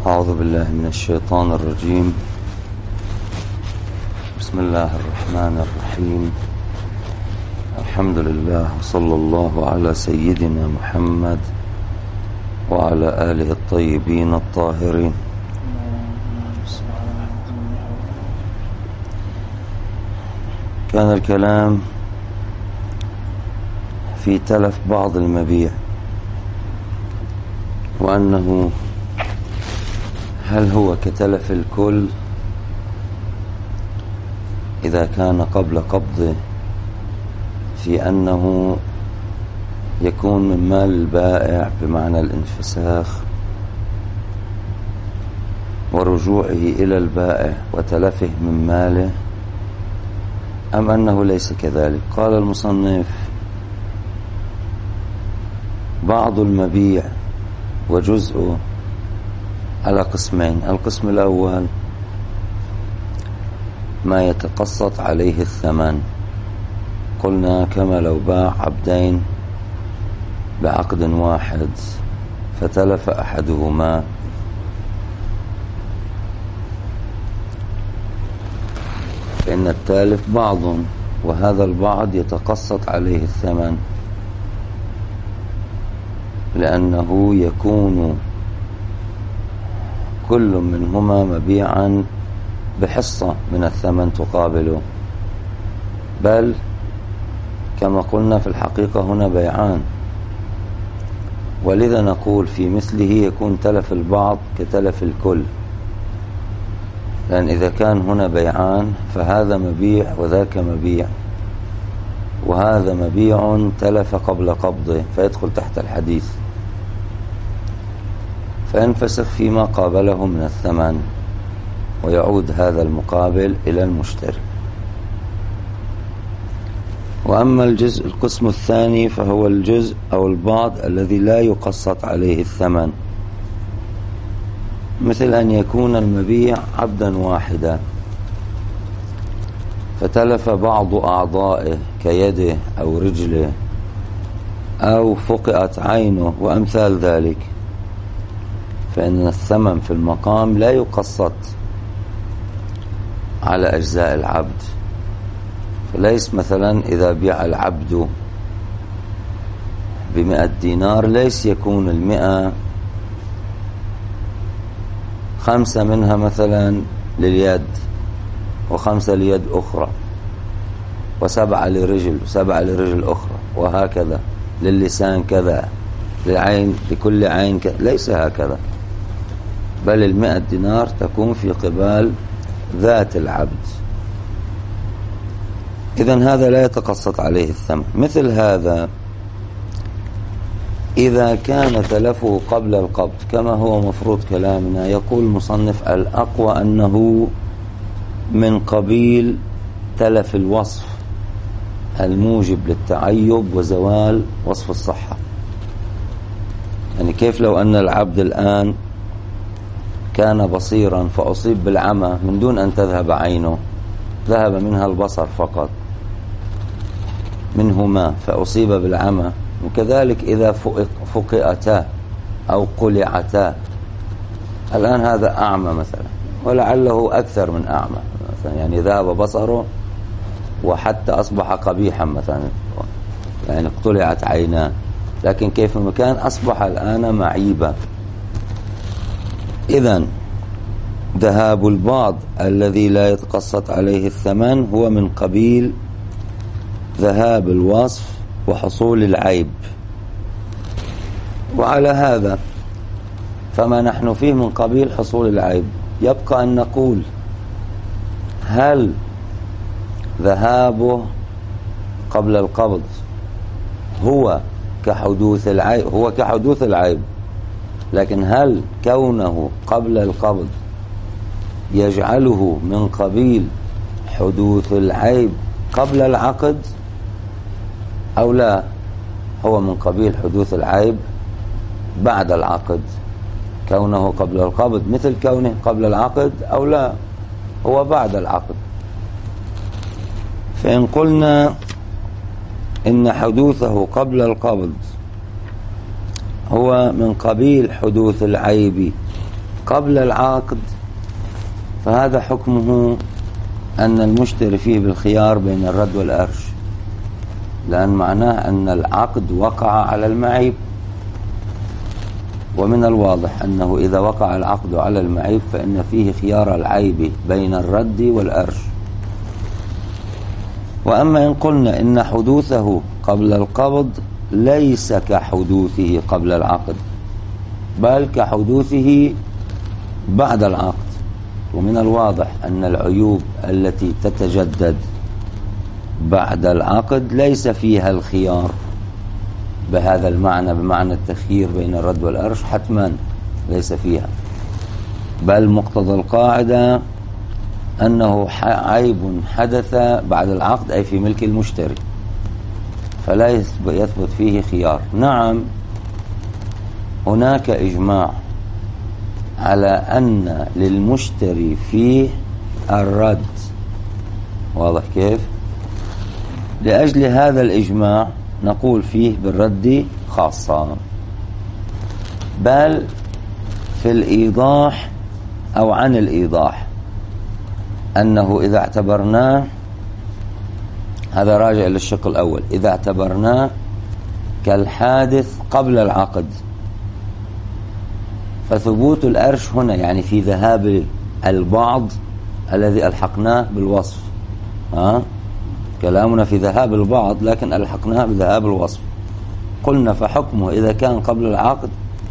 أعوذ بالله من الشيطان الرجيم. بسم الله الرحمن الرحيم. الحمد لله وصلى الله على سيدنا محمد وعلى آله الطيبين الطاهرين. كان الكلام في تلف بعض المبيع، وأنه هل هو كتلف الكل إذا كان قبل قبضه، في أنه يكون من مال البائع بمعنى الانفساخ ورجوعه إلى البائع وتلفه من ماله، أم أنه ليس كذلك؟ قال المصنف: بعض المبيع وجزءه على قسمين. القسم الأول ما يتقسط عليه الثمن، قلنا كما لو باع عبدين بعقد واحد فتلف أحدهما، فإن التالف بعض، وهذا البعض يتقسط عليه الثمن، لأنه يكون كل منهما مبيعا بحصة من الثمن تقابله، بل كما قلنا في الحقيقة هنا بيعان، ولذا نقول في مثله يكون تلف البعض كتلف الكل، لأن إذا كان هنا بيعان فهذا مبيع وذاك مبيع، وهذا مبيع تلف قبل قبضه فيدخل تحت الحديث، فينفسخ فيما قابله من الثمن ويعود هذا المقابل إلى المشتري. وأما القسم الثاني فهو الجزء أو البعض الذي لا يقسط عليه الثمن، مثل أن يكون المبيع عبدا واحدا فتلف بعض أعضائه كيده أو رجله أو فقئت عينه وأمثال ذلك، فإن الثمن في المقام لا يقسط على أجزاء العبد. فليس مثلا إذا بيع العبد ب100 دينار ليس يكون 100 5 منها مثلا لليد و5 ليد أخرى و7 لرجل و7 لرجل أخرى، وهكذا للسان كذا، للعين لكل عين كذا، ليس هكذا، بل 100 دينار تكون في قبال ذات العبد. إذن هذا لا يتقسط عليه الثمن. مثل هذا إذا كان تلفه قبل القبض كما هو مفروض كلامنا، يقول المصنف: الأقوى أنه من قبيل تلف الوصف الموجب للتعيب وزوال وصف الصحة. يعني كيف لو أن العبد الآن كان بصيرا فأصيب بالعمى من دون أن تذهب عينه، ذهب منها البصر فقط منهما فأصيب بالعمى، وكذلك إذا فقئتا أو قلعتا. الآن هذا أعمى مثلا، ولعله أكثر من أعمى مثلا، يعني ذهب بصره وحتى أصبح قبيحا مثلا، يعني اقتلعت عيناه، لكن كيف مكان أصبح الآن معيبا. إذن ذهاب البعض الذي لا يتقسط عليه الثمن هو من قبيل ذهاب الوصف وحصول العيب. وعلى هذا فما نحن فيه من قبيل حصول العيب، يبقى أن نقول: هل ذهابه قبل القبض هو كحدوث العيب؟ هو كحدوث العيب، لكن هل كونه قبل القبض يجعله من قبيل حدوث العيب قبل العقد أو لا؟ هو من قبيل حدوث العيب بعد العقد، كونه قبل القبض مثل كونه قبل العقد أو لا؟ هو بعد العقد. فإن قلنا إن حدوثه قبل القبض هو من قبيل حدوث العيب قبل العقد فهذا حكمه أن المشتري فيه بالخيار بين الرد والأرش، لأن معناه أن العقد وقع على المعيب، ومن الواضح أنه إذا وقع العقد على المعيب فإن فيه خيار العيب بين الرد والأرش. وأما إن قلنا إن حدوثه قبل القبض ليس كحدوثه قبل العقد، بل كحدوثه بعد العقد، ومن الواضح أن العيوب التي تتجدد بعد العقد ليس فيها الخيار بهذا المعنى، بمعنى التخيير بين الرد والأرش، حتما ليس فيها، بل مقتضى القاعدة أنه عيب حدث بعد العقد أي في ملك المشتري، فلا يثبت فيه خيار. نعم، هناك إجماع على أن للمشتري فيه الرد، واضح كيف؟ لأجل هذا الإجماع نقول فيه بالرد خاصة، بل في الإيضاح أو عن الإيضاح، أنه إذا اعتبرناه، هذا راجع للشق الأول، إذا اعتبرناه كالحادث قبل العقد فثبوت الأرش هنا يعني في ذهاب البعض الذي ألحقناه بالوصف، كلامنا في ذهاب البعض لكن ألحقناه بذهاب الوصف. قلنا فحكمه إذا كان قبل العقد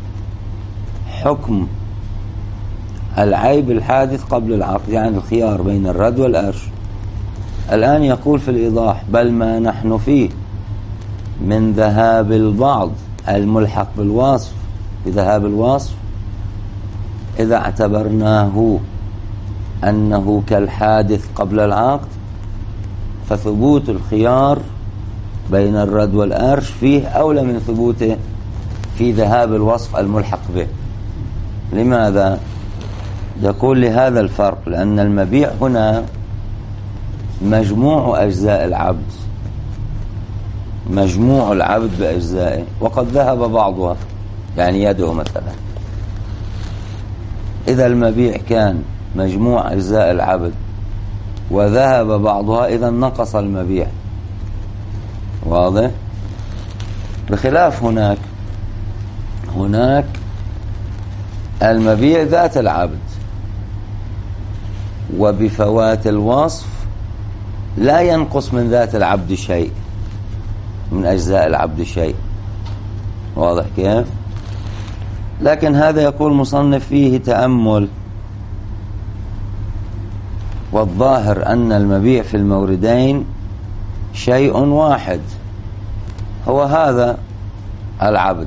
حكم العيب الحادث قبل العقد، يعني الخيار بين الرد والأرش. الآن يقول في الإيضاح بل ما نحن فيه من ذهاب البعض الملحق بالوصف بذهاب الوصف إذا اعتبرناه أنه كالحادث قبل العقد فثبوت الخيار بين الرد والأرش فيه أولى من ثبوته في ذهاب الوصف الملحق به. لماذا؟ يقول لهذا الفرق، لأن المبيع هنا مجموع أجزاء العبد، مجموع العبد بأجزائه، وقد ذهب بعضها، يعني يده مثلا. إذا المبيع كان مجموع أجزاء العبد وذهب بعضها إذا نقص المبيع، واضح؟ بخلاف هناك المبيع ذات العبد، وبفوات الوصف لا ينقص من ذات العبد شيء، من أجزاء العبد شيء، واضح كيف؟ لكن هذا يقول مصنف فيه تأمل، والظاهر أن المبيع في الموردين شيء واحد، هو هذا العبد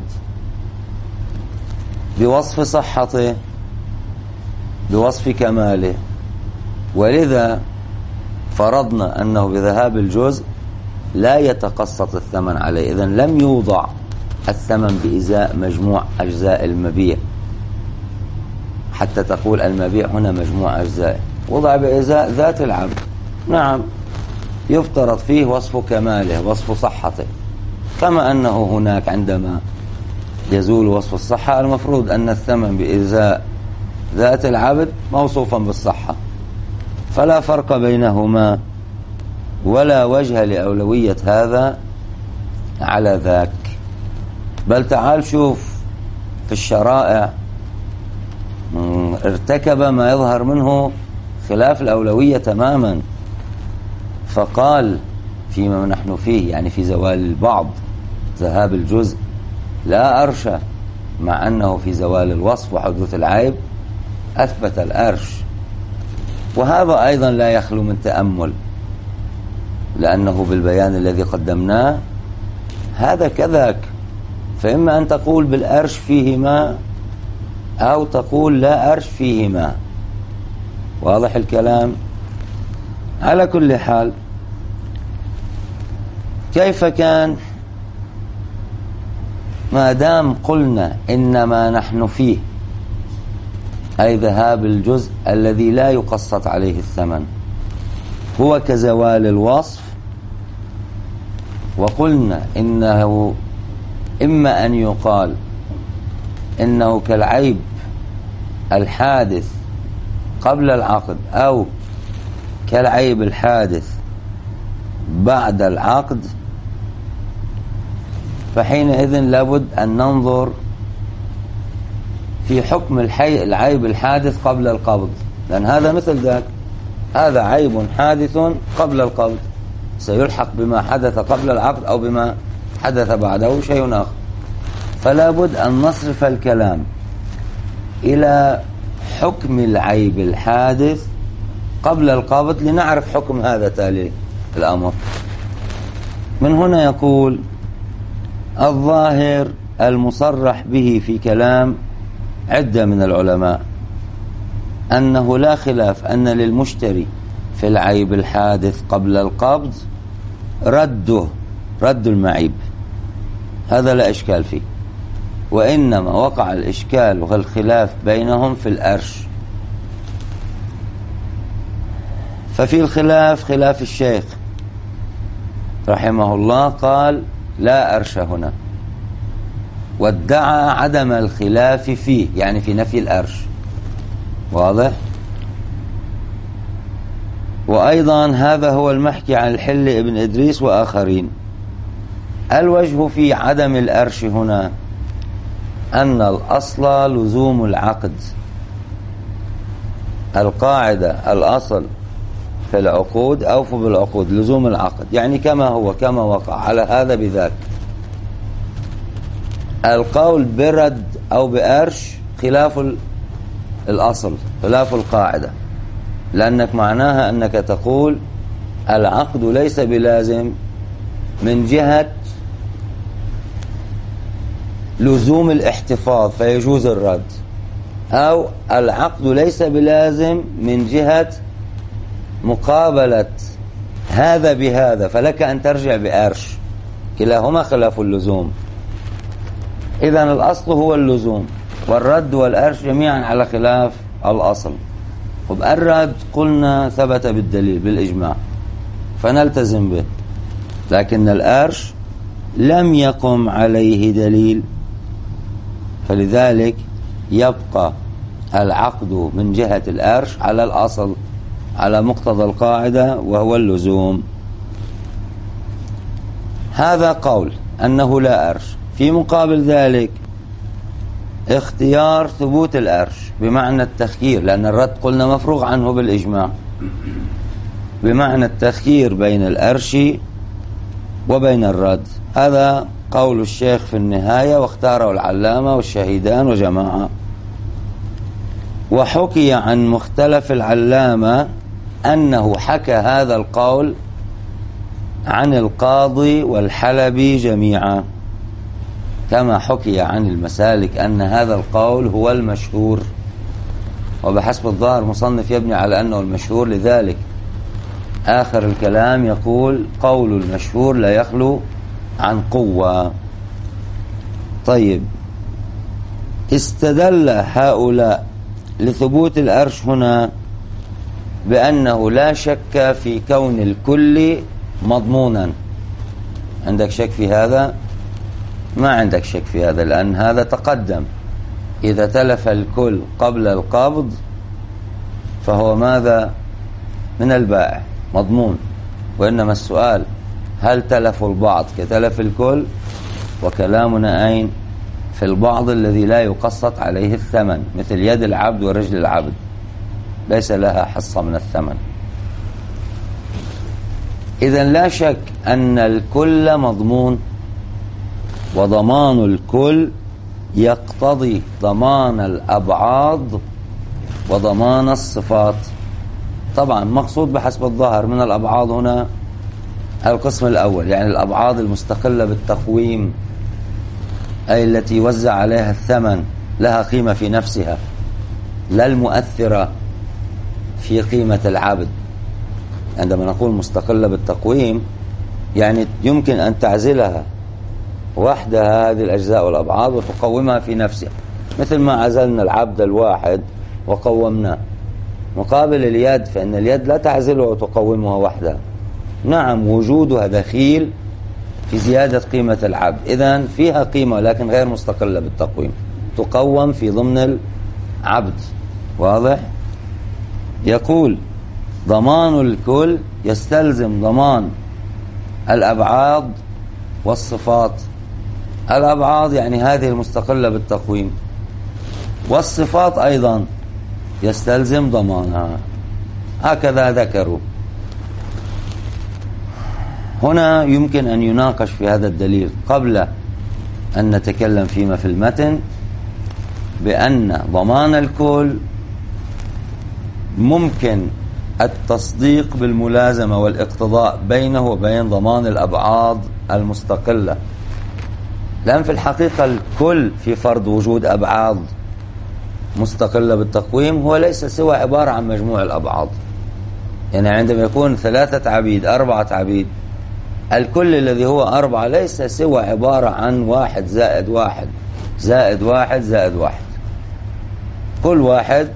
بوصف صحته بوصف كماله، ولذا فرضنا أنه بذهاب الجزء لا يتقسط الثمن عليه، إذن لم يوضع الثمن بإزاء مجموع أجزاء المبيع حتى تقول المبيع هنا مجموع أجزاء، وضع بإزاء ذات العبد. نعم، يفترض فيه وصف كماله وصف صحته، كما أنه هناك عندما يزول وصف الصحة المفروض أن الثمن بإزاء ذات العبد موصوفا بالصحة، فلا فرق بينهما ولا وجه لأولوية هذا على ذاك. بل تعال شوف في الشرائع ارتكب ما يظهر منه خلاف الأولوية تماما، فقال فيما نحن فيه يعني في زوال البعض ذهاب الجزء لا أرش، مع أنه في زوال الوصف وحدوث العيب أثبت الأرش. وهذا أيضا لا يخلو من تأمل، لأنه بالبيان الذي قدمناه هذا كذاك، فإما أن تقول بالأرش فيهما أو تقول لا أرش فيهما، واضح الكلام؟ على كل حال، كيف كان ما دام قلنا إنما نحن فيه أي ذهاب الجزء الذي لا يقسط عليه الثمن هو كزوال الوصف، وقلنا إنه إما أن يقال إنه كالعيب الحادث قبل العقد أو كالعيب الحادث بعد العقد، فحينئذ لابد أن ننظر في حكم العيب الحادث قبل القبض، لأن هذا مثل ذاك، هذا عيب حادث قبل القبض سيلحق بما حدث قبل العقد أو بما حدث بعده شيء آخر. فلا بد أن نصرف الكلام إلى حكم العيب الحادث قبل القبض لنعرف حكم هذا تالي الأمر. من هنا يقول الظاهر المصرح به في كلام عدة من العلماء أنه لا خلاف أن للمشتري في العيب الحادث قبل القبض رد المعيب، هذا لا إشكال فيه، وإنما وقع الإشكال والخلاف بينهم في الأرش. ففي الخلاف خلاف الشيخ رحمه الله قال لا أرش هنا، وادعى عدم الخلاف فيه، يعني في نفي الأرش، واضح؟ وأيضا هذا هو المحكي عن الحل ابن إدريس وآخرين. الوجه في عدم الأرش هنا أن الأصل لزوم العقد، القاعدة الأصل في العقود أوفوا بالعقود، لزوم العقد، يعني كما هو كما وقع على هذا بذاك. القول برد أو بأرش خلاف الأصل، خلاف القاعدة، لأنك معناها أنك تقول العقد ليس بلازم من جهة لزوم الاحتفاظ فيجوز الرد، أو العقد ليس بلازم من جهة مقابلة هذا بهذا فلك أن ترجع بأرش، كلاهما خلاف اللزوم. إذن الأصل هو اللزوم، والرد والأرش جميعا على خلاف الأصل. الرد قلنا ثبت بالدليل بالإجماع فنلتزم به، لكن الأرش لم يقم عليه دليل، فلذلك يبقى العقد من جهة الأرش على الأصل، على مقتضى القاعدة وهو اللزوم. هذا قول أنه لا أرش. في مقابل ذلك اختيار ثبوت الأرش بمعنى التخيير، لأن الرد قلنا مفروغ عنه بالإجماع، بمعنى التخيير بين الأرش وبين الرد. هذا قول الشيخ في النهاية، واختاره العلامة والشهيدان وجماعة. وحكي عن مختلف العلامة أنه حكى هذا القول عن القاضي والحلبي جميعا، كما حكي عن المسالك أن هذا القول هو المشهور، وبحسب الظاهر مصنف يبني على أنه المشهور، لذلك آخر الكلام يقول قول المشهور لا يخلو عن قوة. طيب، استدل هؤلاء لثبوت الأرش هنا بأنه لا شك في كون الكل مضمونا. عندك شك في هذا؟ ما عندك شك في هذا، لأن هذا تقدم. إذا تلف الكل قبل القبض فهو ماذا؟ من البائع مضمون. وإنما السؤال هل تلف البعض كتلف الكل؟ وكلامنا أين؟ في البعض الذي لا يقسط عليه الثمن، مثل يد العبد ورجل العبد ليس لها حصة من الثمن. إذن لا شك أن الكل مضمون، وضمان الكل يقتضي ضمان الأبعاض وضمان الصفات. طبعا مقصود بحسب الظاهر من الأبعاض هنا القسم الأول، يعني الأبعاض المستقلة بالتقويم، أي التي يوزع عليها الثمن، لها قيمة في نفسها، لا المؤثرة في قيمة العبد. عندما نقول مستقلة بالتقويم يعني يمكن أن تعزلها وحدها هذه الأجزاء والأبعاض وتقومها في نفسها، مثل ما عزلنا العبد الواحد وقومناه. مقابل اليد فإن اليد لا تعزلها وتقومها وحدها، نعم وجودها دخيل في زيادة قيمة العبد، إذن فيها قيمة لكن غير مستقلة بالتقويم، تقوم في ضمن العبد واضح؟ يقول ضمان الكل يستلزم ضمان الأبعاد والصفات. الأبعاد يعني هذه المستقلة بالتقويم، والصفات أيضا يستلزم ضمانها. هكذا ذكروا. هنا يمكن أن يناقش في هذا الدليل قبل أن نتكلم فيما في المتن بأن ضمان الكل ممكن التصديق بالملازمة والاقتضاء بينه وبين ضمان الأبعاد المستقلة، لأن في الحقيقة الكل في فرض وجود أبعاد مستقلة بالتقويم هو ليس سوى عبارة عن مجموع الأبعاد. يعني عندما يكون 3 عبيد 4 عبيد، الكل الذي هو 4 ليس سوى عبارة عن 1 زائد 1 زائد 1 زائد 1. كل واحد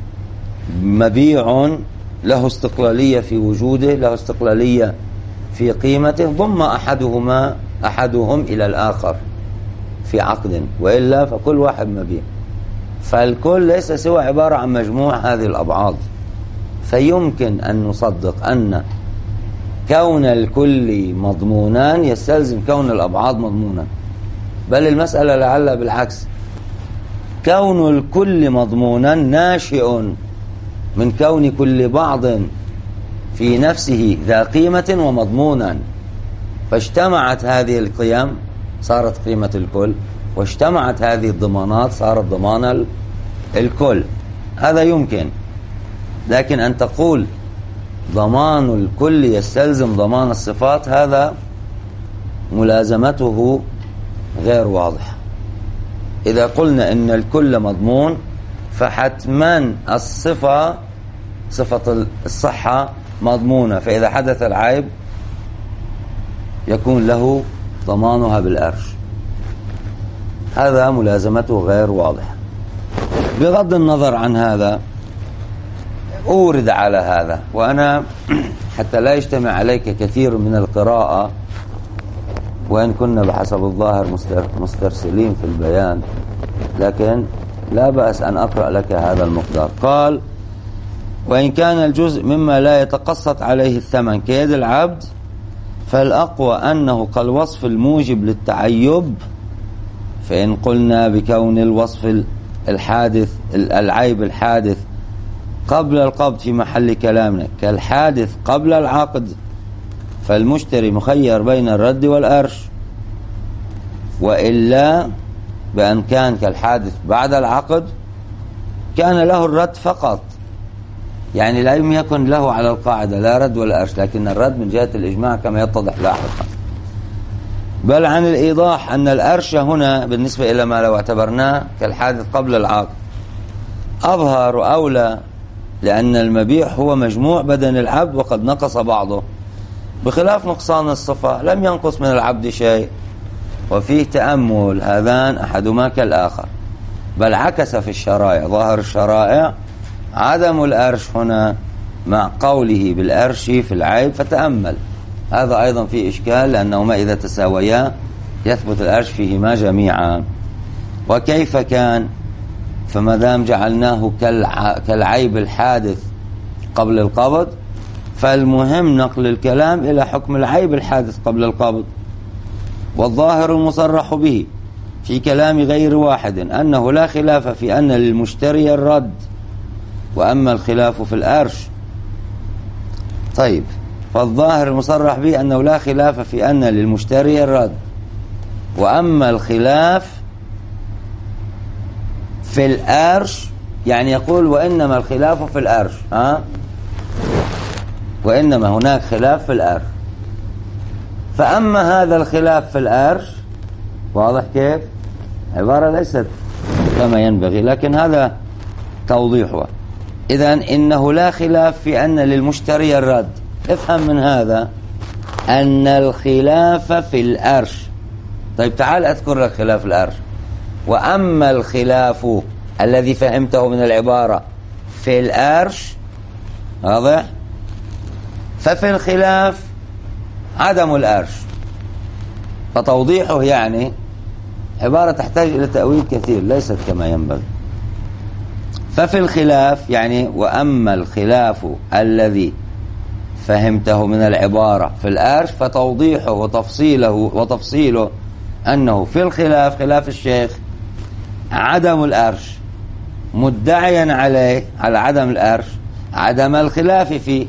مبيع له استقلالية في وجوده، له استقلالية في قيمته، ضم أحدهم إلى الآخر في عقد، وإلا فكل واحد مبيع. فالكل ليس سوى عبارة عن مجموع هذه الأبعاد. فيمكن أن نصدق أن كون الكل مضمونا يستلزم كون الأبعاد مضمونا، بل المسألة لعل بالعكس، كون الكل مضمونا ناشئ من كون كل بعض في نفسه ذا قيمة ومضمونا، فاجتمعت هذه القيم صارت قيمة الكل، واجتمعت هذه الضمانات صارت ضمان الكل. هذا يمكن، لكن أن تقول ضمان الكل يستلزم ضمان الصفات هذا ملازمته غير واضحة. إذا قلنا إن الكل مضمون فحتما الصفة، صفة الصحة مضمونة، فإذا حدث العيب يكون له ضمانها بالأرش. هذا ملازمته غير واضحة. بغض النظر عن هذا أورد على هذا، وأنا حتى لا يجتمع عليك كثير من القراءة، وإن كنا بحسب الظاهر مسترسلين في البيان، لكن لا بأس أن أقرأ لك هذا المقدار. قال: وإن كان الجزء مما لا يتقسط عليه الثمن كيد العبد، فالأقوى أنه كالوصف الموجب للتعيب. فإن قلنا بكون الوصف الحادث العيب الحادث قبل القبض في محل كلامنا كالحادث قبل العقد، فالمشتري مخير بين الرد والأرش، وإلا بأن كان كالحادث بعد العقد كان له الرد فقط. يعني لا يكن له على القاعدة لا رد ولا أرش، لكن الرد من جهة الإجماع كما يتضح لاحقا. بل عن الإيضاح أن الأرش هنا بالنسبة إلى ما لو اعتبرناه كالحادث قبل العقد أظهر أولى، لأن المبيع هو مجموع بدن العبد وقد نقص بعضه، بخلاف نقصان الصفة لم ينقص من العبد شيء، وفيه تأمل، هذان أحدهما كالآخر. بل عكس في الشرائع، ظاهر الشرائع عدم الأرش هنا مع قوله بالأرش في العيب، فتأمل هذا أيضا فيه إشكال، لأنهما إذا تساويا يثبت الأرش فيهما جميعا. وكيف كان؟ فما دام جعلناه كالعيب الحادث قبل القبض، فالمهم نقل الكلام إلى حكم العيب الحادث قبل القبض. والظاهر المصرح به في كلام غير واحد أنه لا خلاف في أن للمشتري الرد، وأما الخلاف في الأرش. طيب، فالظاهر المصرح به أنه لا خلاف في أن للمشتري الرد، وأما الخلاف في الأرش، يعني يقول وإنما الخلاف في الأرش، وإنما هناك خلاف في الأرش. فأما هذا الخلاف في الأرش، واضح كيف؟ عبارة ليست كما ينبغي، لكن هذا توضيحها. إذن إنه لا خلاف في أن للمشتري الرد. افهم من هذا أن الخلاف في الأرش. طيب تعال أذكر لك خلاف الأرش. وأما الخلاف الذي فهمته من العبارة في الأرش، واضح؟ ففي الخلاف عدم الأرش. فتوضيحه يعني عبارة تحتاج إلى تأويل كثير، ليست كما ينبغي. ففي الخلاف يعني وأما الخلاف الذي فهمته من العبارة في الأرش فتوضيحه وتفصيله أنه في الخلاف خلاف الشيخ عدم الأرش مدعيا عليه على عدم الأرش عدم الخلاف فيه.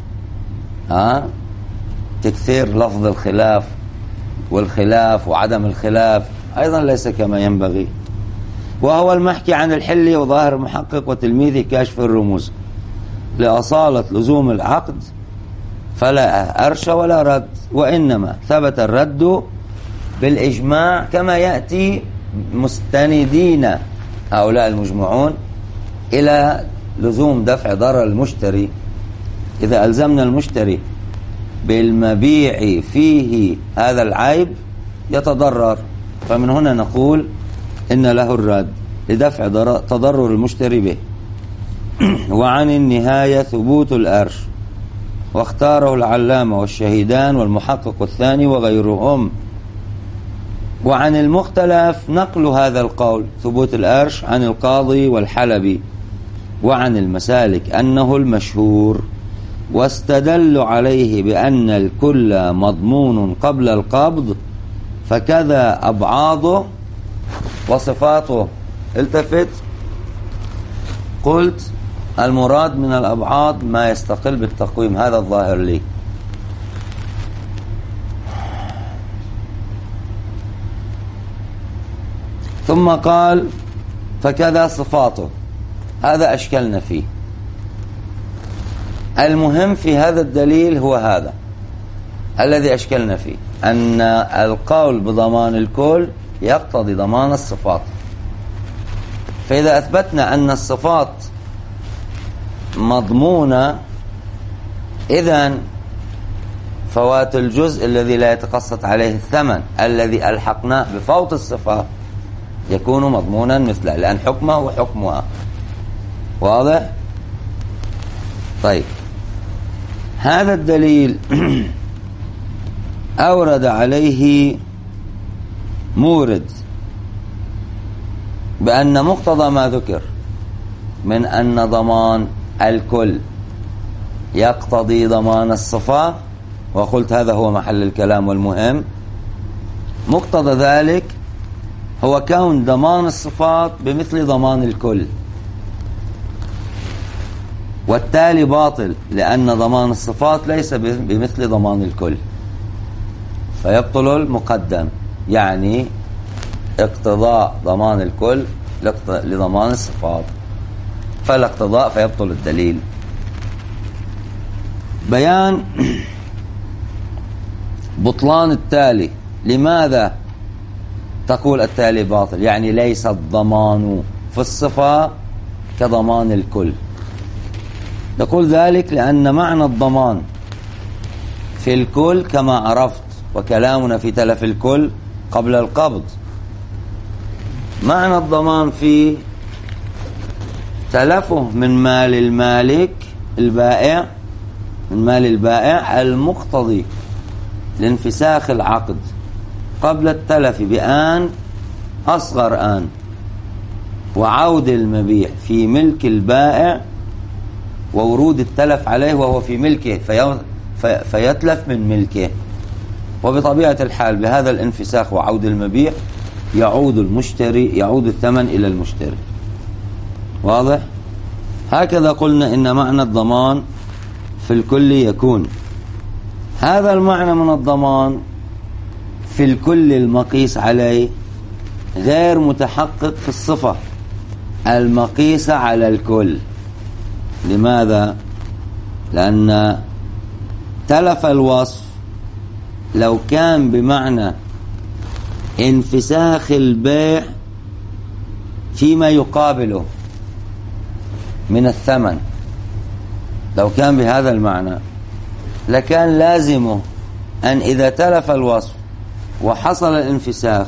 تكثير لفظ الخلاف والخلاف وعدم الخلاف أيضا ليس كما ينبغي. وهو المحكي عن الحلي وظاهر المحقق وتلميذه كاشف الرموز لأصالة لزوم العقد فلا أرش ولا رد، وإنما ثبت الرد بالإجماع كما يأتي مستندين هؤلاء المجمعون إلى لزوم دفع ضرر المشتري. إذا ألزمنا المشتري بالمبيع فيه هذا العيب يتضرر، فمن هنا نقول إن له الرد لدفع تضرر المشتري به. وعن النهاية ثبوت الأرش واختاره العلامة والشهيدان والمحقق الثاني وغيرهم. وعن المختلف نقل هذا القول ثبوت الأرش عن القاضي والحلبي. وعن المسالك أنه المشهور، واستدلوا عليه بأن الكل مضمون قبل القبض فكذا أبعاضه وصفاته. التفت قلت المراد من الأبعاض ما يستقل بالتقويم، هذا الظاهر لي. ثم قال فكذا صفاته، هذا أشكلنا فيه. المهم في هذا الدليل هو هذا الذي أشكلنا فيه، أن القول بضمان الكل يقتضي ضمان الصفات. فإذا أثبتنا أن الصفات مضمونة إذن فوات الجزء الذي لا يتقسط عليه الثمن الذي ألحقناه بفوت الصفة يكون مضمونا مثله، لأن حكمه وحكمها. واضح؟ طيب، هذا الدليل أورد عليه مورد بأن مقتضى ما ذكر من أن ضمان الكل يقتضي ضمان الصفة، وقلت هذا هو محل الكلام والمهم. مقتضى ذلك هو كون ضمان الصفات بمثل ضمان الكل، والتالي باطل لأن ضمان الصفات ليس بمثل ضمان الكل، فيبطل المقدم، يعني اقتضاء ضمان الكل لضمان الصفات، فلا اقتضاء فيبطل الدليل. بيان بطلان التالي. لماذا تقول التالي باطل؟ يعني ليس الضمان في الصفة كضمان الكل. نقول ذلك لأن معنى الضمان في الكل كما عرفت، وكلامنا في تلف الكل قبل القبض، معنى الضمان في تلفه من مال المالك البائع، من مال البائع المقتضي لانفساخ العقد قبل التلف بآن أصغر آن، وعود المبيع في ملك البائع وورود التلف عليه وهو في ملكه فيتلف من ملكه. وبطبيعة الحال بهذا الانفساخ وعود المبيع يعود الثمن إلى المشتري. واضح؟ هكذا قلنا إن معنى الضمان في الكل يكون. هذا المعنى من الضمان في الكل المقيس عليه غير متحقق في الصفة المقيسة على الكل. لماذا؟ لأن تلف الوصف لو كان بمعنى انفساخ البيع فيما يقابله من الثمن، لو كان بهذا المعنى لكان لازمه أن إذا تلف الوصف وحصل الانفساخ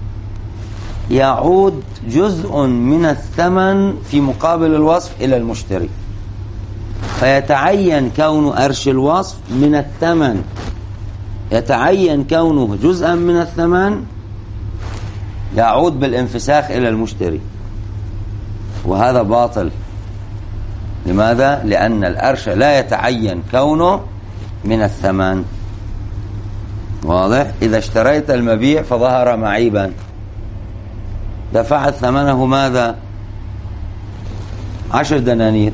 يعود جزء من الثمن في مقابل الوصف إلى المشتري، فيتعين كون أرش الوصف من الثمن، يتعين كونه جزءا من الثمن يعود بالانفساخ إلى المشتري. وهذا باطل. لماذا؟ لأن الأرش لا يتعين كونه من الثمن. واضح؟ إذا اشتريت المبيع فظهر معيبا، دفعت ثمنه ماذا؟ 10 دنانير،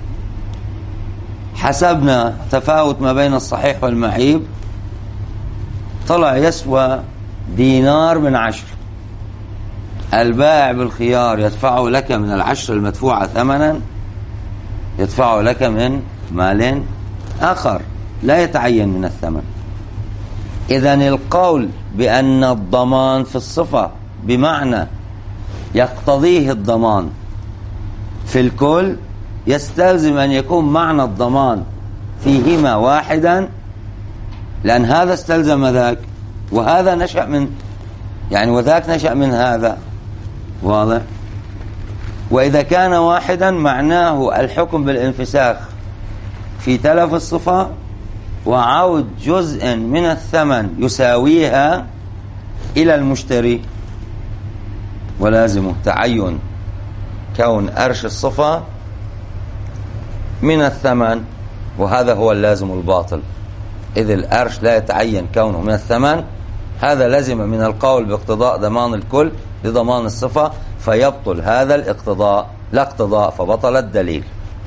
حسبنا تفاوت ما بين الصحيح والمعيب، طلع يسوى دينار من 10. البائع بالخيار يدفعه لك من 10 المدفوعة ثمنا، يدفعه لك من مال آخر لا يتعين من الثمن. إذن القول بأن الضمان في الصفة بمعنى يقتضيه الضمان في الكل يستلزم أن يكون معنى الضمان فيهما واحدا، لأن هذا استلزم ذاك، وهذا نشأ من وذاك نشأ من هذا. واضح؟ وإذا كان واحدا معناه الحكم بالانفساخ في تلف الصفة وعود جزء من الثمن يساويها إلى المشتري، ولازم تعين كون أرش الصفة من الثمن، وهذا هو اللازم الباطل. إذ الأرش لا يتعين كونه من الثمن، هذا لازم من القول باقتضاء ضمان الكل لضمان الصفة، فيبطل هذا الاقتضاء لا اقتضاء، فبطل الدليل.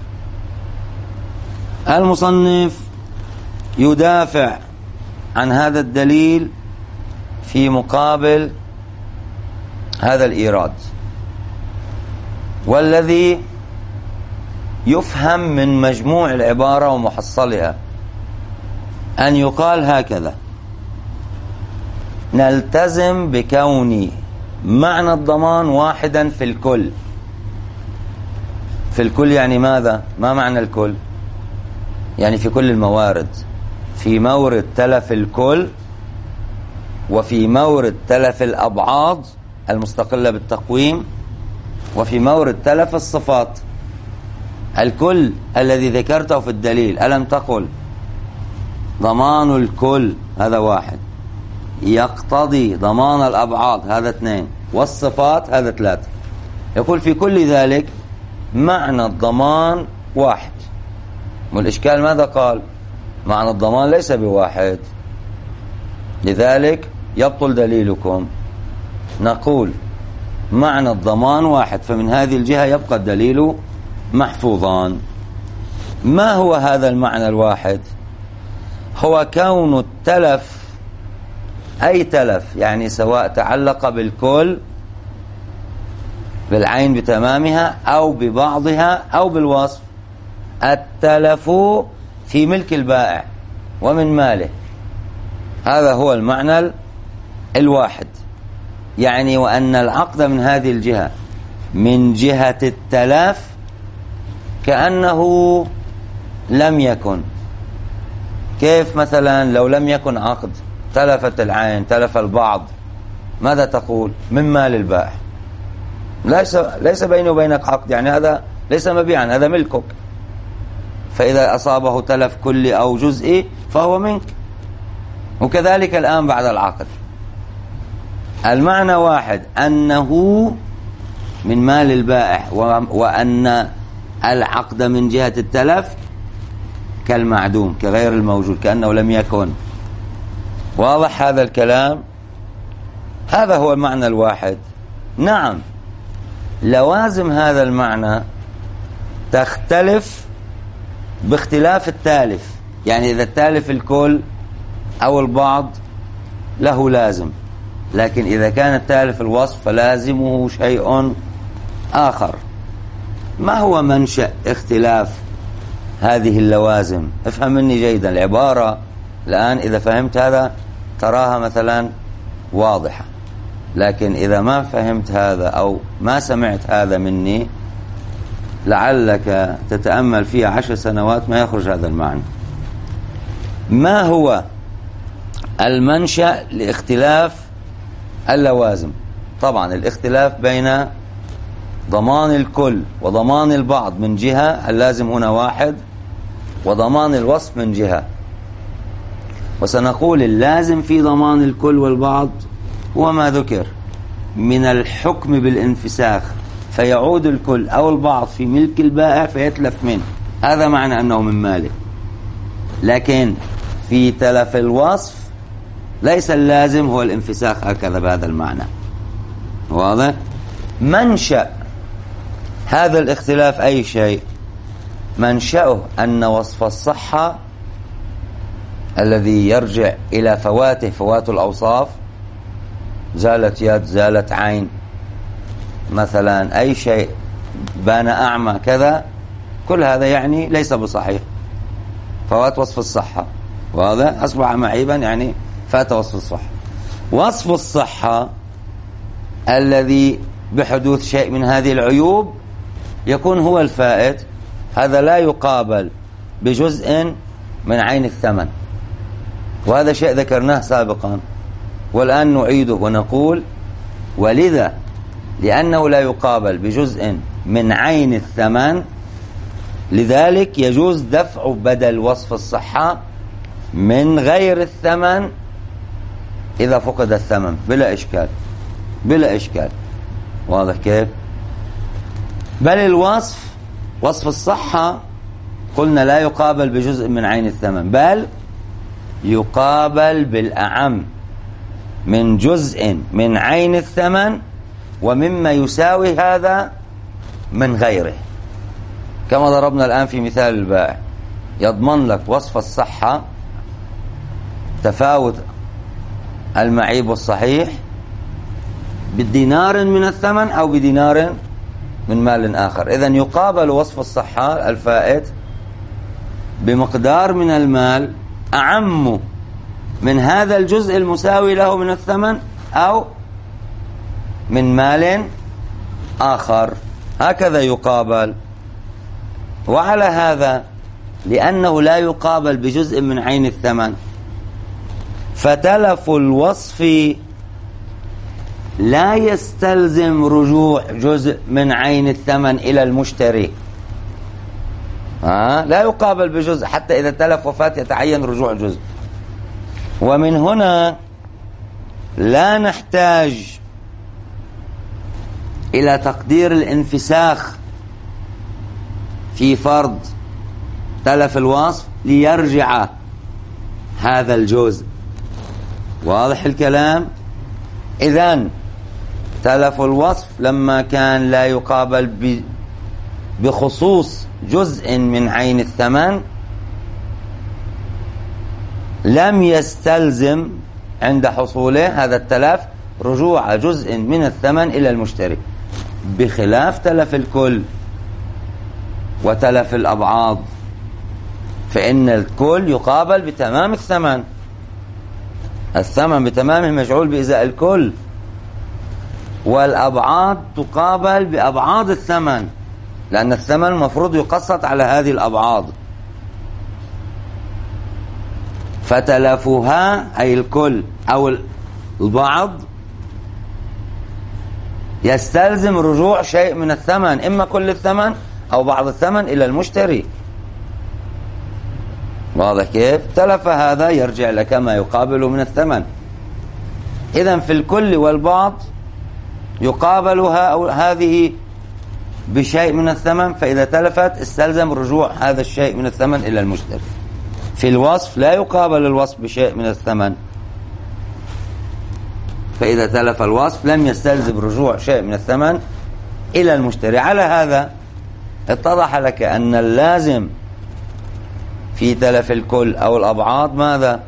المصنف يدافع عن هذا الدليل في مقابل هذا الإيراد، والذي يفهم من مجموع العبارة ومحصلها أن يقال هكذا: نلتزم بكون معنى الضمان واحدا في الكل. في الكل يعني ماذا؟ ما معنى الكل؟ يعني في كل الموارد، في مورد تلف الكل وفي مورد تلف الأبعاض المستقلة بالتقويم وفي مورد تلف الصفات. الكل الذي ذكرته في الدليل، ألم تقل ضمان الكل هذا واحد، يقتضي ضمان الأبعاض هذا 2، والصفات هذا 3. يقول في كل ذلك معنى الضمان واحد. والإشكال ماذا قال؟ معنى الضمان ليس بواحد، لذلك يبطل دليلكم. نقول معنى الضمان واحد، فمن هذه الجهة يبقى الدليل محفوظان. ما هو هذا المعنى الواحد؟ هو كون التلف، أي تلف يعني سواء تعلق بالكل بالعين بتمامها أو ببعضها أو بالوصف، التلف في ملك البائع ومن ماله، هذا هو المعنى الواحد. يعني وأن العقد من هذه الجهة من جهة التلف كأنه لم يكن. كيف مثلا لو لم يكن عقد، تلفت العين، تلف البعض، ماذا تقول؟ من مال البائع، ليس بيني وبينك عقد، يعني هذا ليس مبيعا، هذا ملكك، فإذا أصابه تلف كلي أو جزئي فهو منك. وكذلك الآن بعد العقد المعنى واحد، أنه من مال البائع، وأن العقد من جهة التلف كالمعدوم كغير الموجود، كأنه لم يكن. واضح هذا الكلام؟ هذا هو المعنى الواحد. نعم، لوازم هذا المعنى تختلف باختلاف التالف، يعني إذا التالف الكل أو البعض له لازم، لكن إذا كان التالف الوصف فلازمه شيء آخر. ما هو منشأ اختلاف هذه اللوازم؟ افهم مني جيدا العبارة الآن، إذا فهمت هذا تراها مثلا واضحة، لكن إذا ما فهمت هذا أو ما سمعت هذا مني لعلك تتأمل فيها 10 سنوات ما يخرج هذا المعنى. ما هو المنشأ لاختلاف اللوازم؟ طبعا الاختلاف بين ضمان الكل وضمان البعض من جهة، اللازم هنا واحد، وضمان الوصف من جهة. وسنقول اللازم في ضمان الكل والبعض هو ما ذكر من الحكم بالانفساخ فيعود الكل أو البعض في ملك البائع فيتلف منه، هذا معنى أنه من ماله. لكن في تلف الوصف ليس اللازم هو الانفساخ هكذا بهذا المعنى. واضح؟ منشأ هذا الاختلاف أي شيء؟ منشأه أن وصف الصحة الذي يرجع إلى فوات الأوصاف، زالت يد، زالت عين مثلا، أي شيء بان أعمى كذا، كل هذا يعني ليس بصحيح، فوات وصف الصحة. واضح؟ أصبح معيبا يعني فات وصف الصحة. وصف الصحة الذي بحدوث شيء من هذه العيوب يكون هو الفائت، هذا لا يقابل بجزء من عين الثمن، وهذا شيء ذكرناه سابقا والآن نعيده ونقول: ولذا لأنه لا يقابل بجزء من عين الثمن، لذلك يجوز دفع بدل وصف الصحة من غير الثمن إذا فقد الثمن بلا إشكال، بلا إشكال. واضح كيف؟ بل الوصف، وصف الصحة قلنا لا يقابل بجزء من عين الثمن، بل يقابل بالأعم من جزء من عين الثمن ومما يساوي هذا من غيره، كما ضربنا الآن في مثال البائع، يضمن لك وصف الصحة تفاوت المعيب والصحيح بدينار من الثمن أو بدينار من مال آخر. إذن يقابل وصف الصحة الفائت بمقدار من المال أعم من هذا الجزء المساوي له من الثمن أو من مال آخر، هكذا يقابل. وعلى هذا لأنه لا يقابل بجزء من عين الثمن، فتلف الوصف لا يستلزم رجوع جزء من عين الثمن إلى المشتري، لا يقابل بجزء، حتى إذا تلف وفات يتعين رجوع جزء. ومن هنا لا نحتاج إلى تقدير الانفساخ في فرض تلف الوصف ليرجع هذا الجزء. واضح الكلام؟ إذن تلف الوصف لما كان لا يقابل بخصوص جزء من عين الثمن لم يستلزم عند حصوله هذا التلف رجوع جزء من الثمن إلى المشتري، بخلاف تلف الكل وتلف الأبعاض، فإن الكل يقابل بتمام الثمن، الثمن بتمامه مجعول بإزاء الكل، والأبعاض تقابل بأبعاض الثمن، لأن الثمن مفروض يقسط على هذه الأبعاض، فتلفها أي الكل أو البعض يستلزم رجوع شيء من الثمن، إما كل الثمن أو بعض الثمن إلى المشتري. واضح كيف؟ تلف هذا يرجع لك ما يقابل من الثمن. إذن في الكل والبعض يقابل هذه بشيء من الثمن، فإذا تلفت استلزم رجوع هذا الشيء من الثمن إلى المشتري. في الوصف لا يقابل الوصف بشيء من الثمن، فإذا تلف الوصف لم يستلزم رجوع شيء من الثمن إلى المشتري. على هذا اتضح لك أن اللازم في تلف الكل أو الأبعاض ماذا؟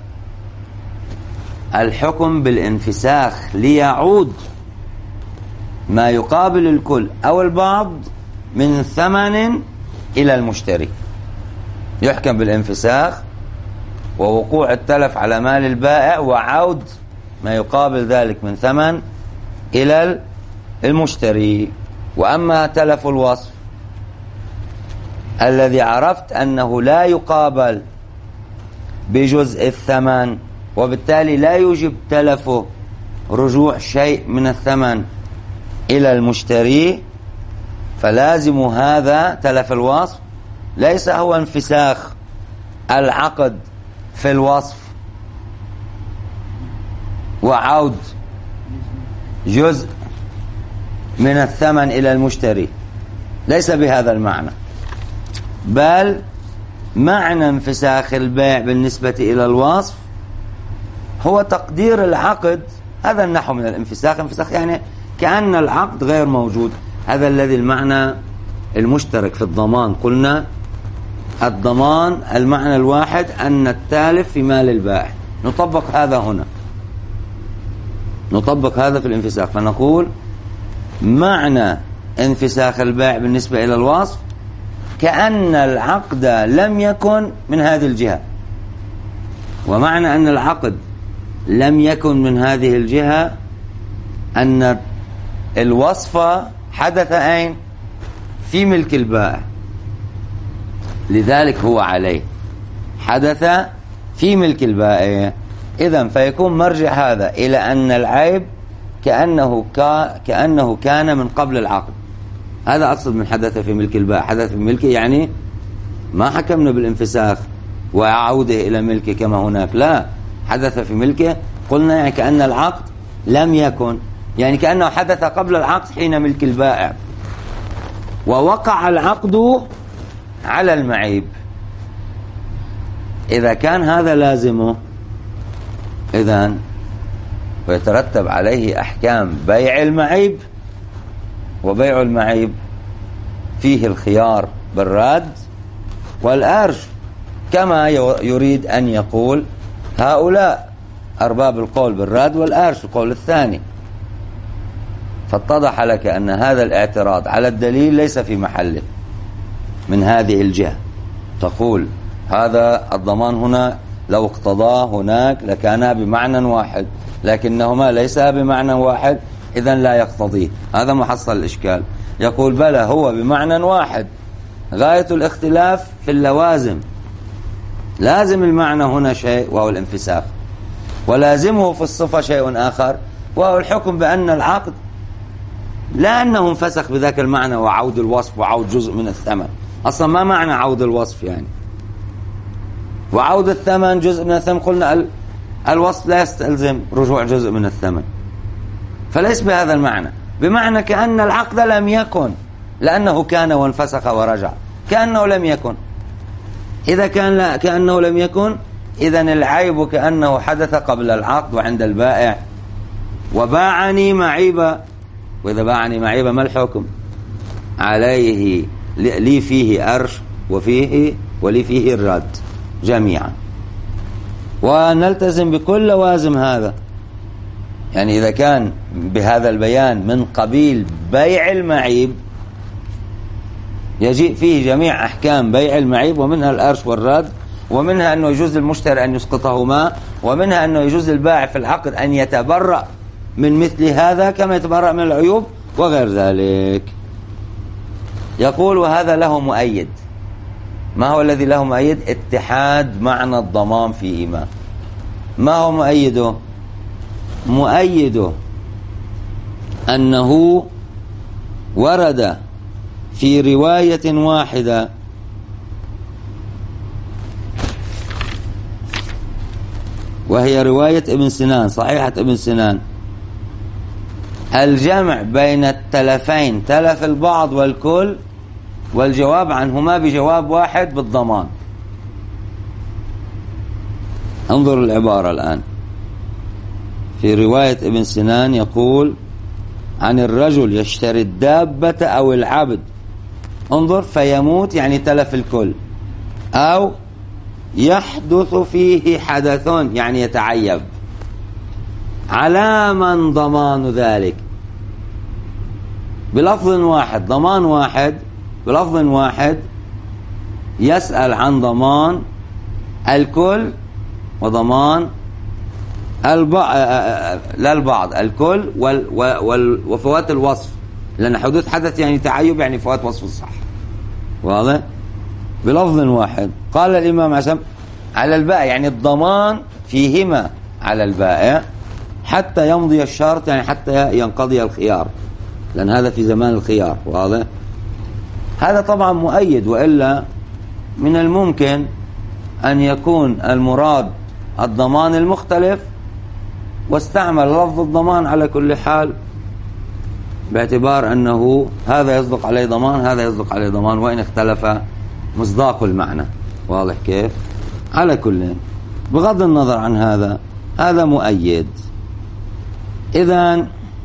الحكم بالانفساخ ليعود ما يقابل الكل أو البعض من ثمن إلى المشتري، يحكم بالانفساخ ووقوع التلف على مال البائع وعود ما يقابل ذلك من ثمن إلى المشتري. وأما تلف الوصف الذي عرفت أنه لا يقابل بجزء الثمن وبالتالي لا يوجب تلفه رجوع شيء من الثمن إلى المشتري، فلازم هذا تلف الوصف ليس هو انفساخ العقد في الوصف وعود جزء من الثمن إلى المشتري، ليس بهذا المعنى، بل معنى انفساخ البيع بالنسبة إلى الوصف هو تقدير العقد. هذا النحو من الانفساخ. انفساخ يعني كأن العقد غير موجود. هذا الذي المعنى المشترك في الضمان. قلنا الضمان المعنى الواحد أن التالف في مال البائع. نطبق هذا هنا، نطبق هذا في الانفساخ، فنقول معنى انفساخ البيع بالنسبة إلى الوصف كأن العقد لم يكن من هذه الجهة، ومعنى أن العقد لم يكن من هذه الجهة أن الوصف حدث أين؟ في ملك البائع، لذلك هو عليه، حدث في ملك البائع. إذن فيكون مرجع هذا إلى أن العيب كأنه كان من قبل العقد. هذا أقصد من حدث في ملك البائع. حدث في ملكه يعني ما حكمنا بالانفساخ وعوده إلى ملكه كما هناك، لا، حدث في ملكه. قلنا يعني كأن العقد لم يكن، يعني كأنه حدث قبل العقد حين ملك البائع، ووقع العقد على المعيب. إذا كان هذا لازمه، إذن ويترتب عليه أحكام بيع المعيب. وبيع المعيب فيه الخيار بالرد والأرش، كما يريد أن يقول هؤلاء أرباب القول بالرد والأرش، القول الثاني. فاتضح لك أن هذا الاعتراض على الدليل ليس في محله من هذه الجهة. تقول هذا الضمان هنا لو اقتضاه هناك لكان بمعنى واحد، لكنهما ليس بمعنى واحد، إذن لا يقتضيه. هذا محصل الإشكال. يقول بلى هو بمعنى واحد، غاية الاختلاف في اللوازم. لازم المعنى هنا شيء وهو الانفساخ، ولازمه في الصفة شيء آخر وهو الحكم بأن العقد لا أنه انفسخ بذاك المعنى وعود الوصف وعود جزء من الثمن. أصلا ما معنى عود الوصف يعني؟ وعود الثمن جزء من الثمن. قلنا الوصف لا يستلزم رجوع جزء من الثمن، فليس بهذا المعنى. بمعنى كأن العقد لم يكن، لأنه كان وانفسخ ورجع، كأنه لم يكن. إذا كان كأنه لم يكن، إذن العيب كأنه حدث قبل العقد وعند البائع. وباعني معيبا، وإذا باعني معيبا ما الحكم عليه؟ لي فيه أرش ولي فيه الرد جميعا، ونلتزم بكل لوازم هذا. يعني إذا كان بهذا البيان من قبيل بيع المعيب، يجيء فيه جميع أحكام بيع المعيب، ومنها الأرش والرد، ومنها أنه يجوز للمشتري أن يسقطهما، ومنها أنه يجوز للبائع في العقد أن يتبرأ من مثل هذا كما يتبرأ من العيوب وغير ذلك. يقول وهذا له مؤيد. ما هو الذي له مؤيد؟ اتحاد معنى الضمان فيهما. ما هو مؤيده؟ مؤيده أنه ورد في رواية واحدة وهي رواية ابن سنان، صحيحة ابن سنان، الجمع بين التلفين، تلف البعض والكل، والجواب عنهما بجواب واحد بالضمان. انظر العبارة الآن. في رواية ابن سنان يقول عن الرجل يشتري الدابة أو العبد، انظر، فيموت يعني تلف الكل، أو يحدث فيه حدث يعني يتعيب، على من ضمان ذلك؟ بلفظ واحد، ضمان واحد بلفظ واحد، يسأل عن ضمان الكل وضمان البعض، لا البعض، الكل وفوات الوصف، لأن حدث يعني تعيب يعني فوات وصف الصح. واضح؟ بلفظ واحد. قال الإمام عسام على البائع، يعني الضمان فيهما على البائع حتى يمضي الشرط، يعني حتى ينقضي الخيار، لأن هذا في زمان الخيار. واضح؟ هذا طبعا مؤيد، وإلا من الممكن أن يكون المراد الضمان المختلف واستعمل لفظ الضمان على كل حال، باعتبار أنه هذا يصدق عليه ضمان هذا يصدق عليه ضمان وإن اختلف مصداق المعنى. واضح كيف؟ على كل، بغض النظر عن هذا مؤيد. إذن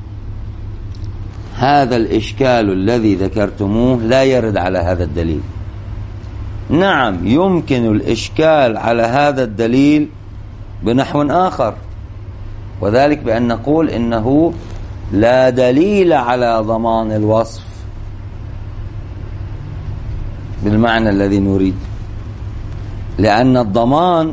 هذا الإشكال الذي ذكرتموه لا يرد على هذا الدليل. نعم يمكن الإشكال على هذا الدليل بنحو آخر، وذلك بأن نقول إنه لا دليل على ضمان الوصف بالمعنى الذي نريد، لأن الضمان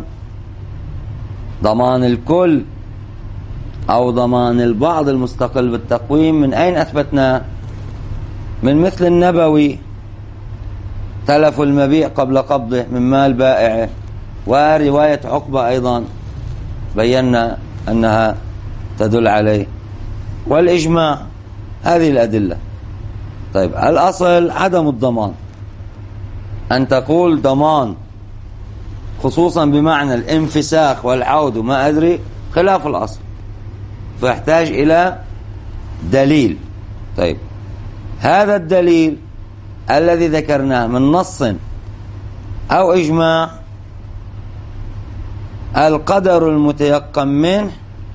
ضمان الكل أو ضمان البعض المستقل بالتقويم من أين أثبتنا؟ من مثل النبوي تلف المبيع قبل قبضه من مال بائعه، ورواية عقبة أيضا بينا أنها تدل عليه، والإجماع. هذه الأدلة. طيب الأصل عدم الضمان. أن تقول ضمان خصوصا بمعنى الانفساخ والعود وما أدري خلاف الأصل، فيحتاج إلى دليل. طيب هذا الدليل الذي ذكرناه من نص أو إجماع القدر المتيقن منه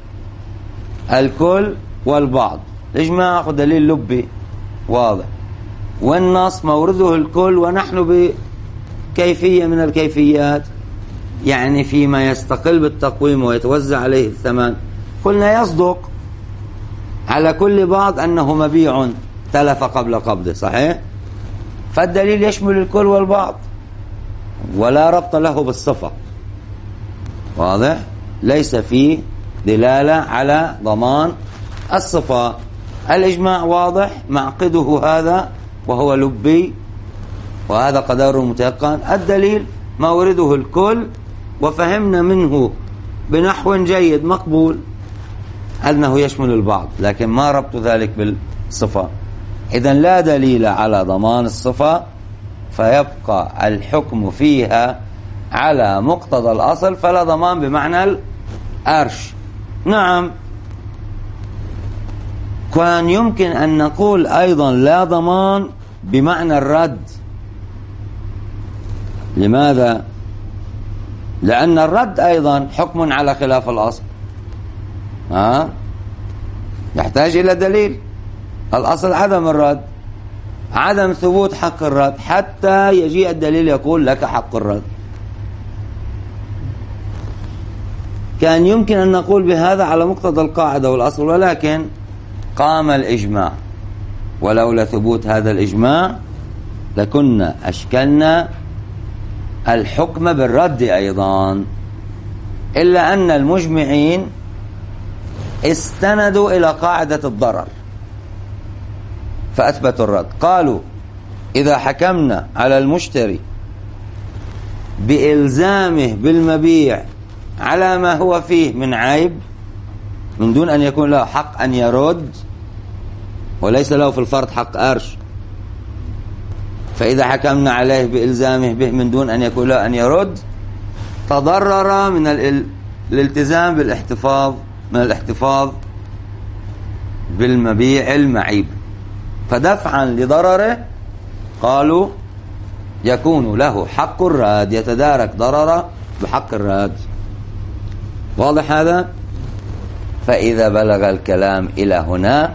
الكل والبعض. الإجماع هو دليل لبي واضح، والنص مورده الكل، ونحن بكيفية من الكيفيات يعني فيما يستقل بالتقويم ويتوزع عليه الثمن قلنا يصدق على كل بعض أنه مبيع تلف قبل قبضه، صحيح؟ فالدليل يشمل الكل والبعض ولا ربط له بالصفة. واضح؟ ليس فيه دلالة على ضمان الصفة. الإجماع واضح معقده هذا وهو لبي، وهذا قدر متيقن. الدليل مورده الكل، وفهمنا منه بنحو جيد مقبول أنه يشمل البعض، لكن ما ربط ذلك بالصفة. إذن لا دليل على ضمان الصفة، فيبقى الحكم فيها على مقتضى الأصل، فلا ضمان بمعنى الأرش. نعم كان يمكن أن نقول أيضا لا ضمان بمعنى الرد. لماذا؟ لأن الرد أيضا حكم على خلاف الأصل، يحتاج إلى دليل. الأصل عدم الرد، عدم ثبوت حق الرد حتى يجيء الدليل يقول لك حق الرد. كان يمكن أن نقول بهذا على مقتضى القاعدة والأصل، ولكن قام الإجماع، ولولا ثبوت هذا الإجماع لكنا أشكلنا الحكم بالرد أيضا، إلا أن المجمعين استندوا إلى قاعدة الضرر فأثبتوا الرد. قالوا إذا حكمنا على المشتري بإلزامه بالمبيع على ما هو فيه من عيب من دون أن يكون له حق أن يرد، وليس له في الفرض حق أرش، فإذا حكمنا عليه بإلزامه به من دون أن يكون له أن يرد تضرر من الالتزام بالاحتفاظ بالمبيع المعيب، فدفعا لضرره قالوا يكون له حق الراد، يتدارك ضرره بحق الراد. واضح هذا؟ فإذا بلغ الكلام إلى هنا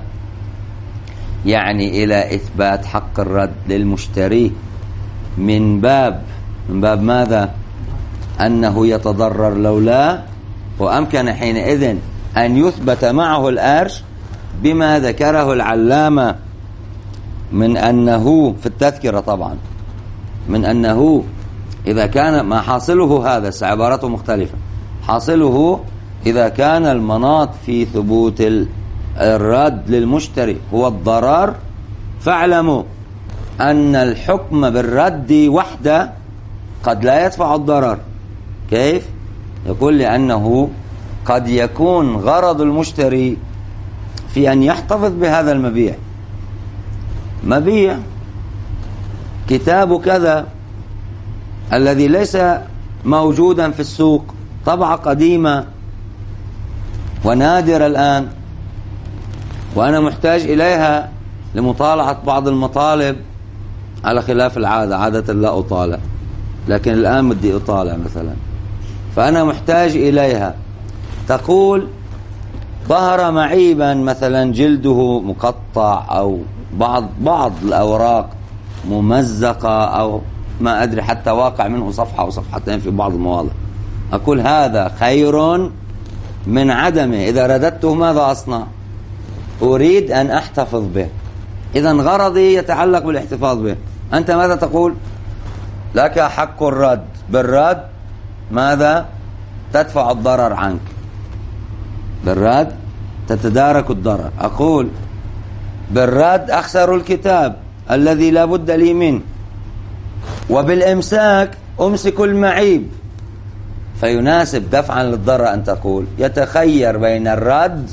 يعني إلى إثبات حق الرد للمشتري من باب ماذا؟ أنه يتضرر لولا، وأمكن حينئذ أن يثبت معه الأرش بما ذكره العلامة من أنه في التذكرة طبعا، من أنه إذا كان ما حاصله هذا عبارته مختلفة، حاصله إذا كان المناط في ثبوت الرد للمشتري هو الضرر، فاعلموا أن الحكم بالرد وحده قد لا يدفع الضرر. كيف؟ يقول لأنه قد يكون غرض المشتري في أن يحتفظ بهذا المبيع، مبيع كتاب كذا الذي ليس موجودا في السوق، طبعة قديمة ونادرة الآن، وأنا محتاج إليها لمطالعة بعض المطالب على خلاف العادة. عادة لا أطالع، لكن الآن بدي أطالع مثلا، فأنا محتاج إليها. تقول ظهر معيبا مثلا جلده مقطع، أو بعض الأوراق ممزقة، أو ما أدري حتى واقع منه صفحة أو صفحتين في بعض المواضع. أقول هذا خير من عدمه. إذا رددته ماذا أصنع؟ أريد أن أحتفظ به، إذا غرضي يتعلق بالاحتفاظ به. أنت ماذا تقول؟ لك حق الرد. بالرد ماذا؟ تدفع الضرر عنك، بالرد تتدارك الضرر. أقول بالرد أخسر الكتاب الذي لا بد لي منه، وبالإمساك أمسك المعيب. فيناسب دفعا للضرر أن تقول يتخير بين الرد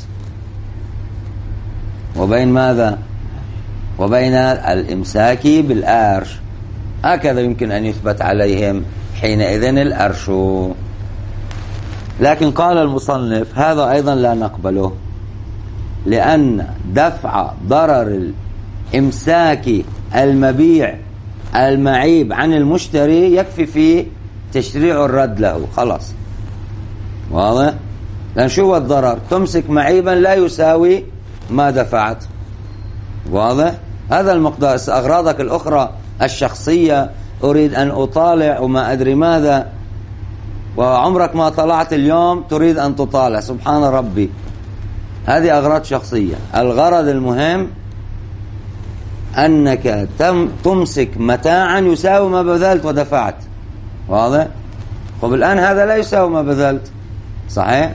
وبين ماذا؟ وبين الإمساك بالأرش. هكذا يمكن أن يثبت عليهم حينئذ الأرش. لكن قال المصنف هذا أيضا لا نقبله، لأن دفع ضرر الإمساك المبيع المعيب عن المشتري يكفي في تشريع الرد له، خلاص. واضح؟ لأن شو هو الضرر؟ تمسك معيبا لا يساوي ما دفعت. واضح؟ هذا المقدار. أغراضك الأخرى الشخصية، أريد أن أطالع وما أدري ماذا، وعمرك ما طلعت اليوم تريد أن تطالع، سبحان ربي، هذه أغراض شخصية. الغرض المهم أنك تمسك متاعا يساوي ما بذلت ودفعت. واضح؟ طب الآن هذا لا يساوي ما بذلت، صحيح؟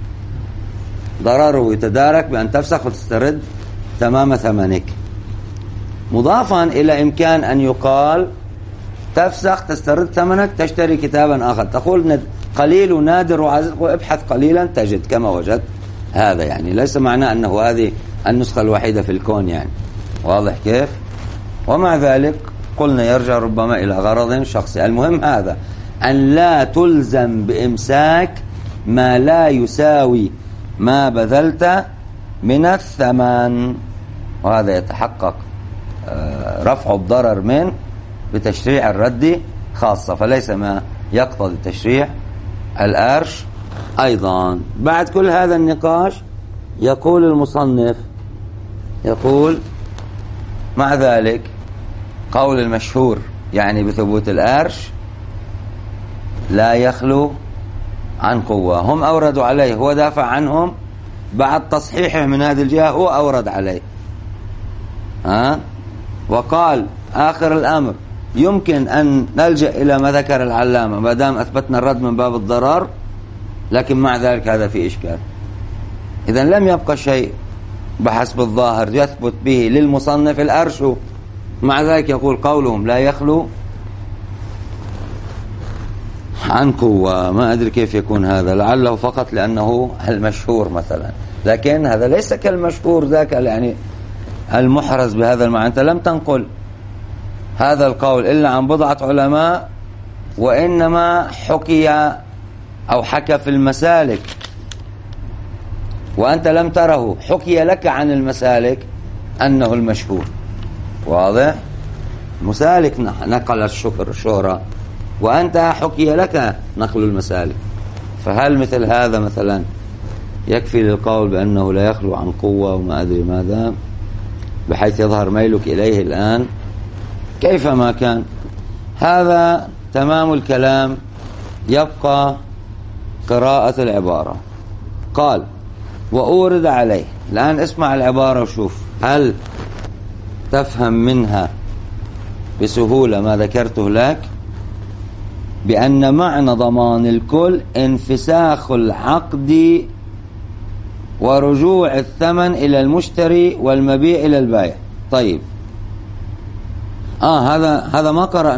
ضرره يتدارك بأن تفسخ وتسترد تمام ثمنك. مضافا إلى إمكان أن يقال تفسخ تسترد ثمنك تشتري كتابا آخر. تقول قليل ونادر وعزيز، ابحث قليلا تجد كما وجدت. هذا يعني ليس معناه أنه هذه النسخة الوحيدة في الكون يعني. واضح كيف؟ ومع ذلك قلنا يرجع ربما إلى غرض شخصي. المهم هذا أن لا تلزم بإمساك ما لا يساوي ما بذلت من الثمن، وهذا يتحقق رفع الضرر من بتشريع الرد خاصة، فليس ما يقتضي تشريع الأرش أيضا. بعد كل هذا النقاش يقول المصنف، يقول مع ذلك قول المشهور يعني بثبوت الأرش لا يخلو عن قوة. هم أوردوا عليه، هو دافع عنهم بعد تصحيحه من هذه الجهة، هو أورد عليه وقال آخر الأمر يمكن أن نلجأ إلى ما ذكر العلامة ما دام أثبتنا الرد من باب الضرر، لكن مع ذلك هذا في إشكال. إذن لم يبقى شيء بحسب الظاهر يثبت به للمصنف الأرش، مع ذلك يقول قولهم لا يخلو عن قوة. ما أدري كيف يكون هذا، لعله فقط لأنه المشهور مثلا، لكن هذا ليس كالمشهور ذاك يعني المحرز بهذا المعنى. أنت لم تنقل هذا القول إلا عن بضعة علماء، وإنما حكي أو حكى في المسالك، وأنت لم تره. حكي لك عن المسالك أنه المشهور. واضح؟ مسالك نقل الشهرة، وأنت حكي لك نقل المسالك. فهل مثل هذا مثلا يكفي للقول بأنه لا يخلو عن قوة وما أدري ماذا، بحيث يظهر ميلك إليه الآن كيفما كان؟ هذا تمام الكلام. يبقى قراءة العبارة. قال وأورد عليه. الآن اسمع العبارة وشوف هل تفهم منها بسهولة ما ذكرته لك، بأن معنى ضمان الكل انفساخ العقد ورجوع الثمن إلى المشتري والمبيع إلى البائع. طيب هذا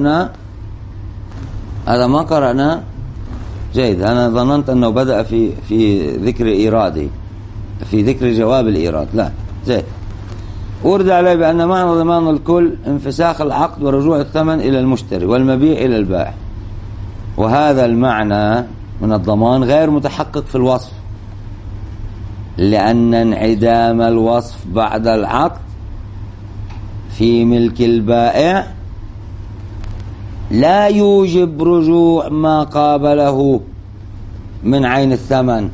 ما قرأنا. جيد. أنا ظننت أنه بدأ في ذكر إيراده، في ذكر جواب الإيراد. لا، زين. ورد عليه بأن معنى ضمان الكل انفساخ العقد ورجوع الثمن إلى المشتري والمبيع إلى البائع. وهذا المعنى من الضمان غير متحقق في الوصف، لأن انعدام الوصف بعد العقد في ملك البائع لا يوجب رجوع ما قابله من عين الثمن.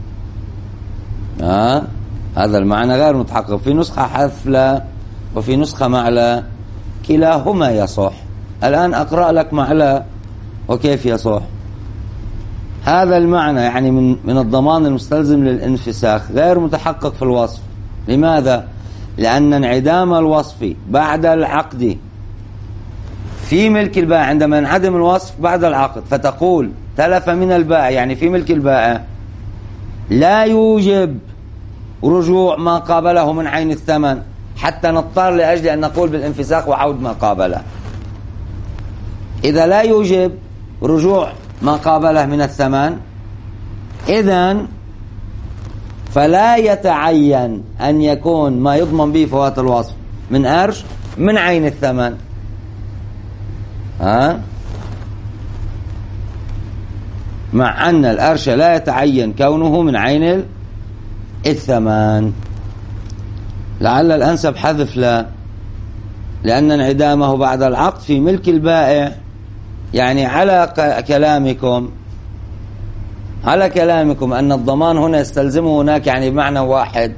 هذا المعنى غير متحقق. في نسخة حذف لا وفي نسخة مع لا، كلاهما يصح. الآن أقرأ لك مع لا وكيف يصح. هذا المعنى يعني من الضمان المستلزم للانفساخ غير متحقق في الوصف. لماذا؟ لأن انعدام الوصف بعد العقد في ملك البائع عندما ينعدم الوصف بعد العقد، فتقول تلف من البائع يعني في ملك البائع، لا يوجب رجوع ما قابله من عين الثمن، حتى نضطر لأجل أن نقول بالانفساخ وعود ما قابله. إذا لا يوجب رجوع ما قابله من الثمن، إذن فلا يتعين أن يكون ما يضمن به فوات الوصف من أرش من عين الثمن. مع أن الأرش لا يتعين كونه من عين الثمن. لعل الأنسب حذف لا، لأن انعدامه بعد العقد في ملك البائع يعني على كلامكم أن الضمان هنا يستلزمه هناك يعني بمعنى واحد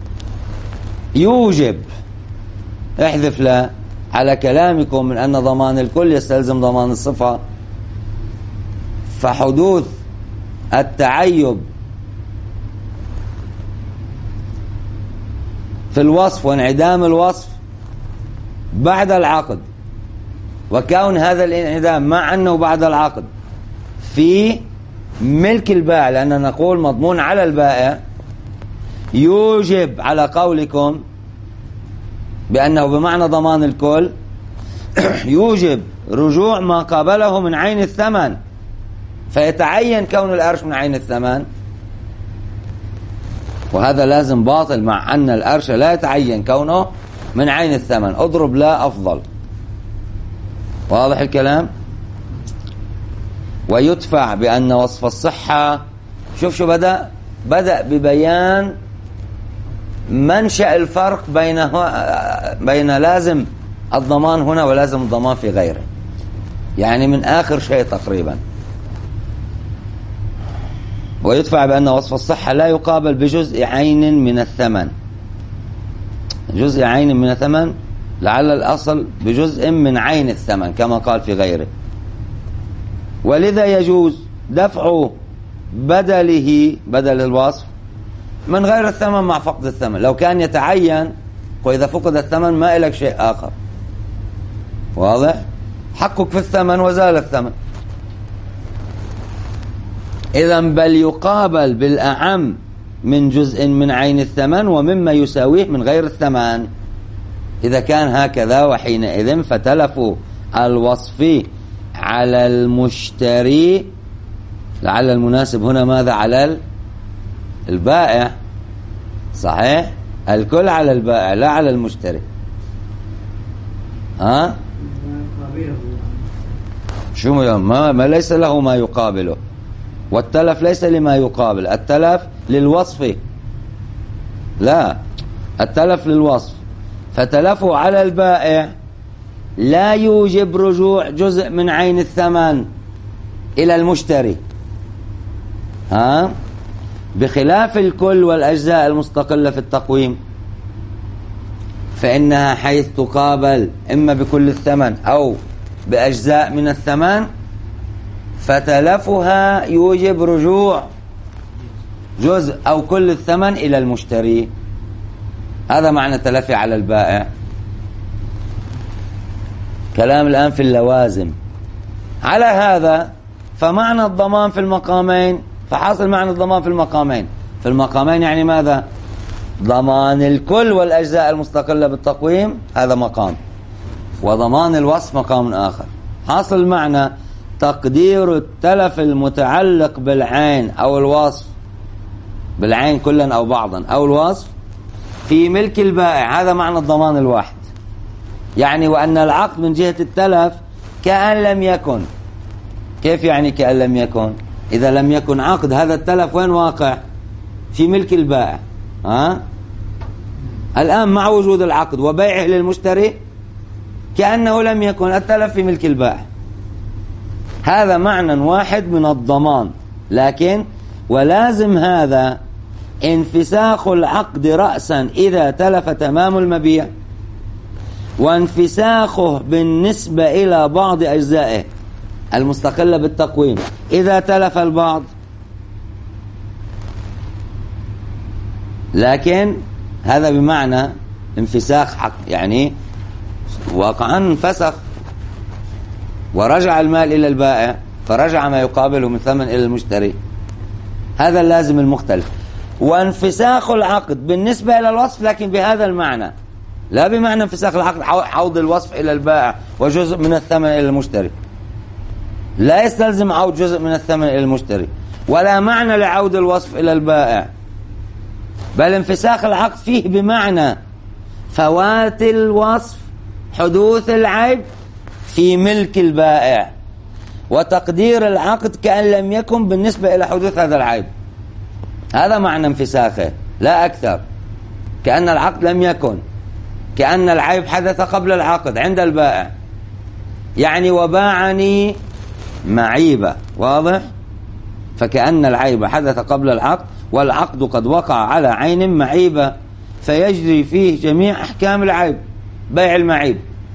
يوجب. احذف لا على كلامكم من أن ضمان الكل يستلزم ضمان الصفة، فحدوث التعيب في الوصف وانعدام الوصف بعد العقد، وكون هذا الانعدام مع أنه بعد العقد في ملك البائع، لأننا نقول مضمون على البائع، يوجب على قولكم بأنه بمعنى ضمان الكل يوجب رجوع ما قابله من عين الثمن، فيتعين كون الأرش من عين الثمن، وهذا لازم باطل مع أن الأرش لا يتعين كونه من عين الثمن. اضرب لا أفضل. واضح الكلام؟ ويدفع بأن وصف الصحة، شوف بدأ ببيان منشأ الفرق بين لازم الضمان هنا ولازم الضمان في غيره، يعني من آخر شيء تقريبا. ويدفع بأن وصف الصحة لا يقابل بجزء عين من الثمن. جزء عين من الثمن لعل الأصل بجزء من عين الثمن كما قال في غيره، ولذا يجوز دفع بدل الوصف من غير الثمن مع فقد الثمن. لو كان يتعين وإذا فقد الثمن ما إلك شيء آخر. واضح؟ حقك في الثمن وزال الثمن. إذن بل يقابل بالأعم من جزء من عين الثمن ومما يساويه من غير الثمن. إذا كان هكذا وحينئذ فتلف الوصف على المشتري، لعل المناسب هنا ماذا؟ على البائع. صحيح؟ الكل على البائع لا على المشتري. شو ما ليس له ما يقابله، والتلف ليس لما يقابل، التلف للوصف، لا التلف للوصف. فتلفه على البائع لا يوجب رجوع جزء من عين الثمن إلى المشتري، بخلاف الكل والأجزاء المستقلة في التقويم، فإنها حيث تقابل إما بكل الثمن أو بأجزاء من الثمن، فتلفها يوجب رجوع جزء أو كل الثمن إلى المشتري. هذا معنى تلفي على البائع. كلام الآن في اللوازم. على هذا فمعنى الضمان في المقامين، فحاصل معنى الضمان في المقامين يعني ماذا؟ ضمان الكل والأجزاء المستقلة بالتقويم هذا مقام، وضمان الوصف مقام آخر. حاصل معنى تقدير التلف المتعلق بالعين أو الوصف، بالعين كلا أو بعضا أو الوصف في ملك البائع، هذا معنى الضمان الواحد. يعني وأن العقد من جهة التلف كأن لم يكن. كيف يعني كأن لم يكن؟ إذا لم يكن عقد هذا التلف وين واقع؟ في ملك البائع. الآن مع وجود العقد وبيعه للمشتري كأنه لم يكن التلف في ملك البائع. هذا معنى واحد من الضمان، لكن ولازم هذا انفساخ العقد رأسا إذا تلف تمام المبيع، وانفساخه بالنسبة إلى بعض أجزائه المستقلة بالتقويم إذا تلف البعض. لكن هذا بمعنى انفساخ حق، يعني واقعا انفسخ ورجع المال إلى البائع، فرجع ما يقابله من ثمن إلى المشتري. هذا اللازم المختلف. وانفساخ العقد بالنسبة إلى الوصف لكن بهذا المعنى، لا بمعنى انفساخ العقد عود الوصف إلى البائع وجزء من الثمن إلى المشتري، لا يستلزم عود جزء من الثمن إلى المشتري، ولا معنى لعود الوصف إلى البائع، بل انفساخ العقد فيه بمعنى فوات الوصف، حدوث العيب في ملك البائع، وتقدير العقد كأن لم يكن بالنسبة إلى حدوث هذا العيب. هذا معنى انفساخه لا أكثر، كأن العقد لم يكن، كأن العيب حدث قبل العقد عند البائع، يعني وباعني معيبة، واضح؟ فكأن العيب حدث قبل العقد، والعقد قد وقع على عين معيبة، فيجري فيه جميع أحكام العيب، بيع المعيب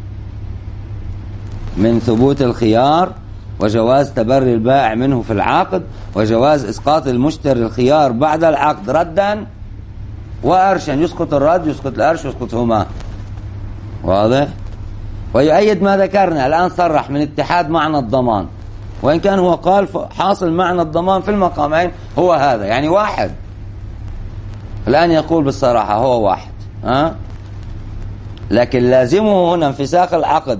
من ثبوت الخيار، وجواز تبري البائع منه في العقد، وجواز إسقاط المشتري الخيار بعد العقد ردا وأرشا، يسقط الرد يسقط الأرش يسقطهما، واضح؟ ويؤيد ما ذكرنا الآن، صرح من اتحاد معنى الضمان، وإن كان هو قال حاصل معنى الضمان في المقامين هو هذا، يعني واحد. الآن يقول بالصراحة هو واحد، لكن لازمه هنا انفساخ العقد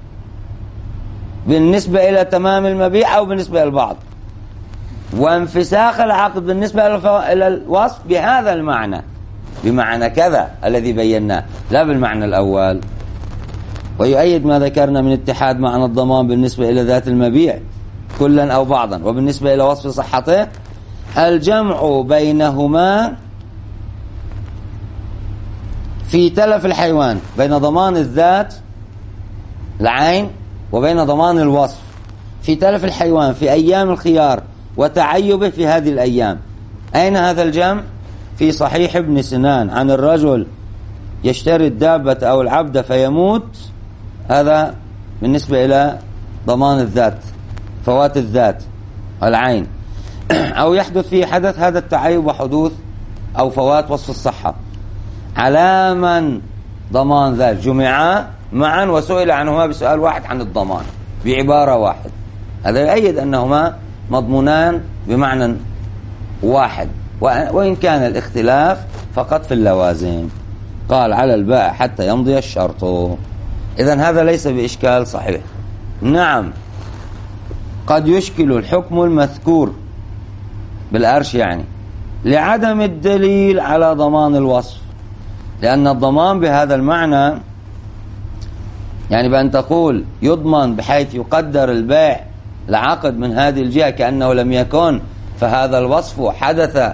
بالنسبة إلى تمام المبيع أو بالنسبة إلى البعض، وانفساخ العقد بالنسبة إلى الوصف بهذا المعنى، بمعنى كذا الذي بيناه، لا بالمعنى الأول. ويؤيد ما ذكرنا من اتحاد معنى الضمان بالنسبة إلى ذات المبيع كلا أو بعضا، وبالنسبة إلى وصف صحته الجمع بينهما في تلف الحيوان، بين ضمان الذات العين وبين ضمان الوصف في تلف الحيوان في أيام الخيار وتعيبه في هذه الأيام. أين هذا الجمع؟ في صحيح ابن سنان عن الرجل يشتري الدابة أو العبد فيموت، هذا بالنسبة إلى ضمان الذات، فوات الذات العين، أو يحدث فيه حدث هذا التعيب وحدوث أو فوات وصف الصحة، على من ضمان ذات جمعا معا وسئل عنهما بسؤال واحد عن الضمان بعبارة واحد. هذا يؤيد أنهما مضمونان بمعنى واحد، وإن كان الاختلاف فقط في اللوازم. قال على البائع حتى يمضي الشرط. إذن هذا ليس بإشكال صحيح. نعم قد يشكل الحكم المذكور بالأرش يعني لعدم الدليل على ضمان الوصف، لأن الضمان بهذا المعنى يعني بأن تقول يضمن بحيث يقدر البيع العقد من هذه الجهة كأنه لم يكن، فهذا الوصف حدث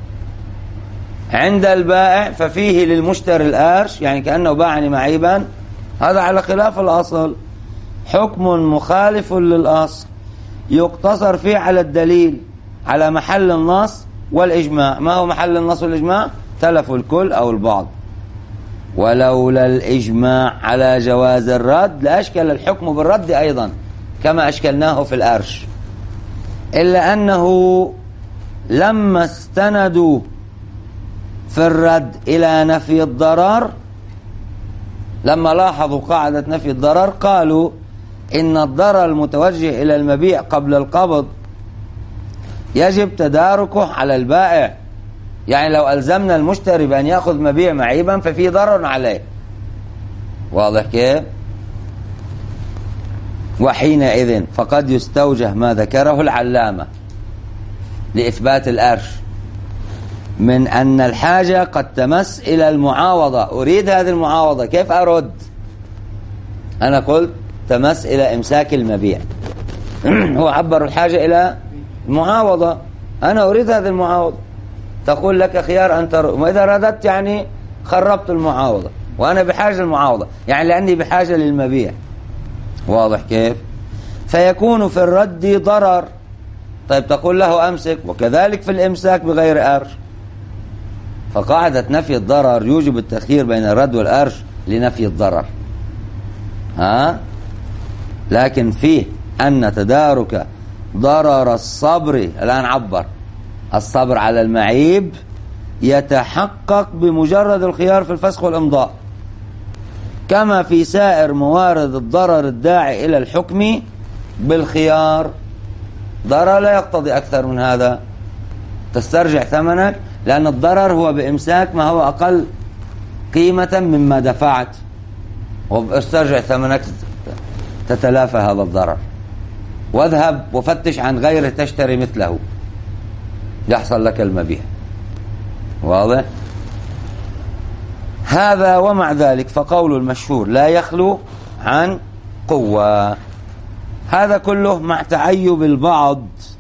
عند البائع ففيه للمشتري الأرش، يعني كأنه باعني معيبا، هذا على خلاف الأصل، حكم مخالف للأصل يقتصر فيه على الدليل، على محل النص والإجماع. ما هو محل النص والإجماع؟ تلف الكل أو البعض. ولولا الإجماع على جواز الرد لأشكل الحكم بالرد أيضا كما أشكلناه في الأرش، إلا أنه لما استندوا في الرد إلى نفي الضرر، لما لاحظوا قاعدة نفي الضرر قالوا إن الضرر المتوجه إلى المبيع قبل القبض يجب تداركه على البائع، يعني لو ألزمنا المشتري بأن يأخذ مبيع معيبا ففي ضرر عليه، واضح كيف؟ وحينئذ فقد يستوجه ما ذكره العلامة لإثبات الأرش من أن الحاجة قد تمس إلى المعاوضة. أريد هذه المعاوضة، كيف أرد؟ أنا قلت تمس إلى إمساك المبيع، هو عبر الحاجة إلى المعاوضة، أنا أريد هذه المعاوضة، تقول لك خيار أن ترد، وإذا رددت يعني خربت المعاوضة، وأنا بحاجة للمعاوضة، يعني لأني بحاجة للمبيع. واضح كيف؟ فيكون في الرد ضرر. طيب تقول له أمسك، وكذلك في الإمساك بغير قرش. فقاعدة نفي الضرر يوجب التخيير بين الرد والقرش لنفي الضرر. لكن فيه أن تدارك ضرر الصبر، الآن عبر الصبر على المعيب، يتحقق بمجرد الخيار في الفسخ والإمضاء، كما في سائر موارد الضرر الداعي إلى الحكم بالخيار. ضرر لا يقتضي أكثر من هذا، تسترجع ثمنك، لأن الضرر هو بإمساك ما هو أقل قيمة مما دفعت، واسترجع ثمنك تتلافى هذا الضرر، واذهب وفتش عن غيره تشتري مثله يحصل لك المبيع. واضح؟ هذا ومع ذلك فقول المشهور لا يخلو عن قوة. هذا كله مع تعيب البعض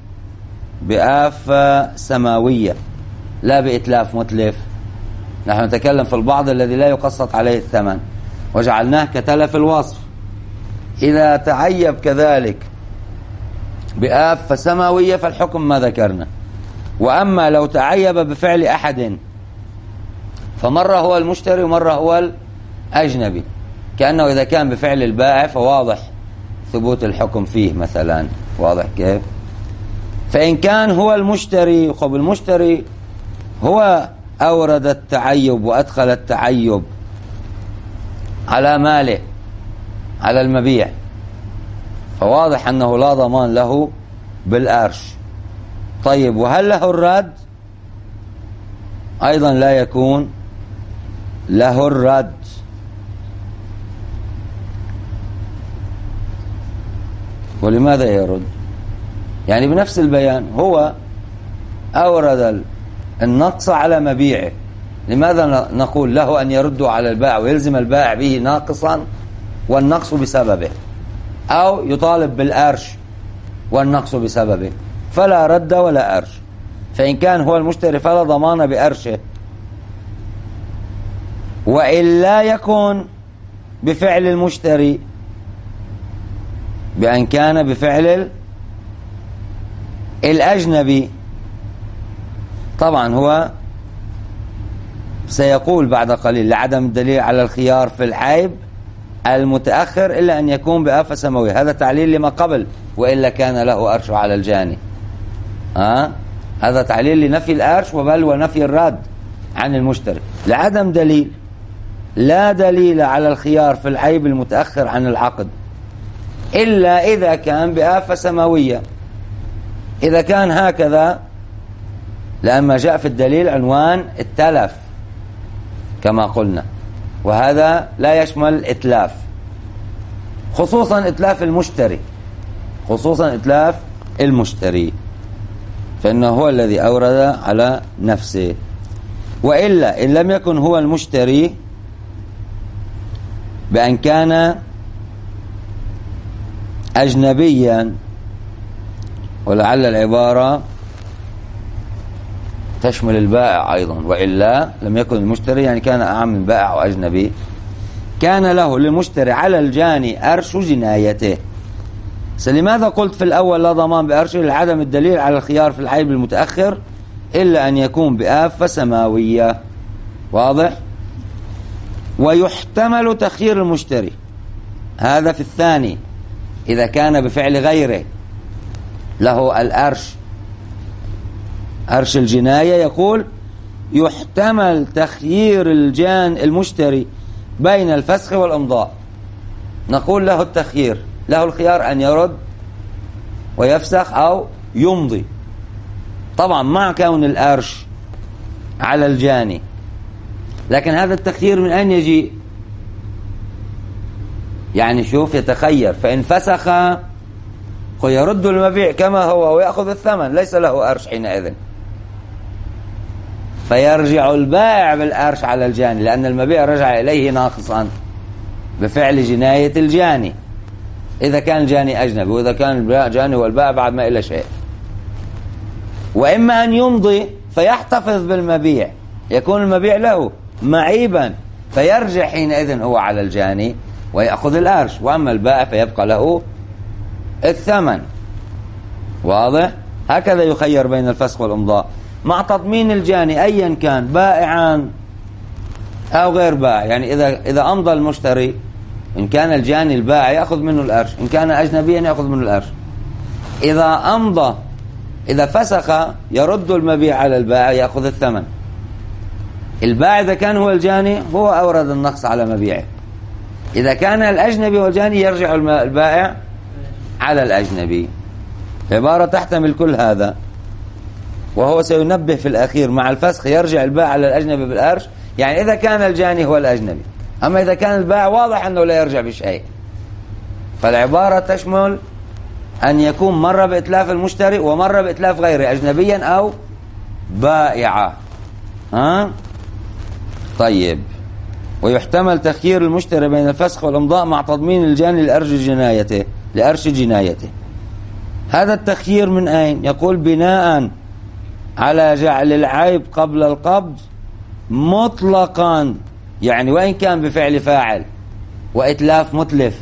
بآفة سماوية لا بإتلاف متلف. نحن نتكلم في البعض الذي لا يقسط عليه الثمن، وجعلناه كتلف الوصف. إذا تعيب كذلك بآفة سماوية فالحكم ما ذكرنا. وأما لو تعيب بفعل أحد، فمرة هو المشتري ومرة هو الأجنبي، كأنه إذا كان بفعل البائع فواضح ثبوت الحكم فيه مثلا. واضح كيف؟ فإن كان هو المشتري، خب المشتري هو أورد التعيب وأدخل التعيب على ماله، على المبيع، فواضح أنه لا ضمان له بالقرش. طيب وهل له الرد؟ أيضا لا يكون له الرد. ولماذا يرد؟ يعني بنفس البيان هو أورد النقص على مبيعه، لماذا نقول له أن يرد على البائع ويلزم البائع به ناقصا والنقص بسببه، أو يطالب بالقرش والنقص بسببه؟ فلا رد ولا قرش. فإن كان هو المشتري فلا ضمان بقرشه، وإلا يكون بفعل المشتري بأن كان بفعل الأجنبي. طبعا هو سيقول بعد قليل لعدم الدليل على الخيار في العيب المتأخر إلا أن يكون بآفة سماوية. هذا تعليل لما قبل، وإلا كان له قرش على الجاني. هذا تعليل لنفي القرش وبل ونفي الرد عن المشتري، لعدم دليل. لا دليل على الخيار في العيب المتأخر عن العقد إلا إذا كان بآفة سماوية. إذا كان هكذا، لأما جاء في الدليل عنوان التلف كما قلنا، وهذا لا يشمل إتلاف، خصوصا إتلاف المشتري، خصوصا إتلاف المشتري، فإنه هو الذي أورد على نفسه. وإلا إن لم يكن هو المشتري بأن كان أجنبيا، ولعل العبارة تشمل البائع أيضا، وإلا لم يكن المشتري يعني كان أعم من بائع وأجنبي، كان له للمشتري على الجاني قرش جنايته. لماذا قلت في الأول لا ضمان بقرشه؟ لعدم الدليل على الخيار في العيب المتأخر إلا أن يكون بآفة سماوية. واضح؟ ويحتمل تخيير المشتري، هذا في الثاني، إذا كان بفعل غيره له القرش، قرش الجناية، يقول يحتمل تخيير المشتري بين الفسخ والإمضاء. نقول له التخيير، له الخيار أن يرد ويفسخ أو يمضي، طبعا مع كون القرش على الجاني. لكن هذا التخيير من أين يجي؟ يعني شوف، يتخير، فإن فسخ يرد المبيع كما هو ويأخذ الثمن، ليس له قرش حينئذ، فيرجع البائع بالقرش على الجاني، لأن المبيع رجع إليه ناقصا بفعل جناية الجاني، إذا كان الجاني أجنبي، وإذا كان الجاني والبائع بعد ما إلا شيء. وإما أن يمضي فيحتفظ بالمبيع، يكون المبيع له معيبا فيرجع حينئذ هو على الجاني ويأخذ الأرش، وأما البائع فيبقى له الثمن. واضح؟ هكذا يخير بين الفسخ والإمضاء مع تضمين الجاني أيا كان، بائعا أو غير بائع. يعني إذا أمضى المشتري، إن كان الجاني البائع يأخذ منه الأرش، إن كان أجنبيا يأخذ منه الأرش. إذا فسخ يرد المبيع على البائع يأخذ الثمن. البائع إذا كان هو الجاني هو أورد النقص على مبيعه. إذا كان الأجنبي والجاني يرجع البائع على الأجنبي. العبارة تحتمل كل هذا، وهو سينبه في الأخير مع الفسخ يرجع البائع على الأجنبي بالأرش. يعني إذا كان الجاني هو الأجنبي، أما إذا كان البائع واضح أنه لا يرجع بشيء، فالعبارة تشمل أن يكون مرة بإتلاف المشتري ومرة بإتلاف غيره، أجنبيا أو بائعا. طيب، ويحتمل تخيير المشتري بين الفسخ والإمضاء مع تضمين الجاني لأرش جنايته. هذا التخيير من أين؟ يقول بناء على جعل العيب قبل القبض مطلقا، يعني وإن كان بفعل فاعل وإتلاف متلف،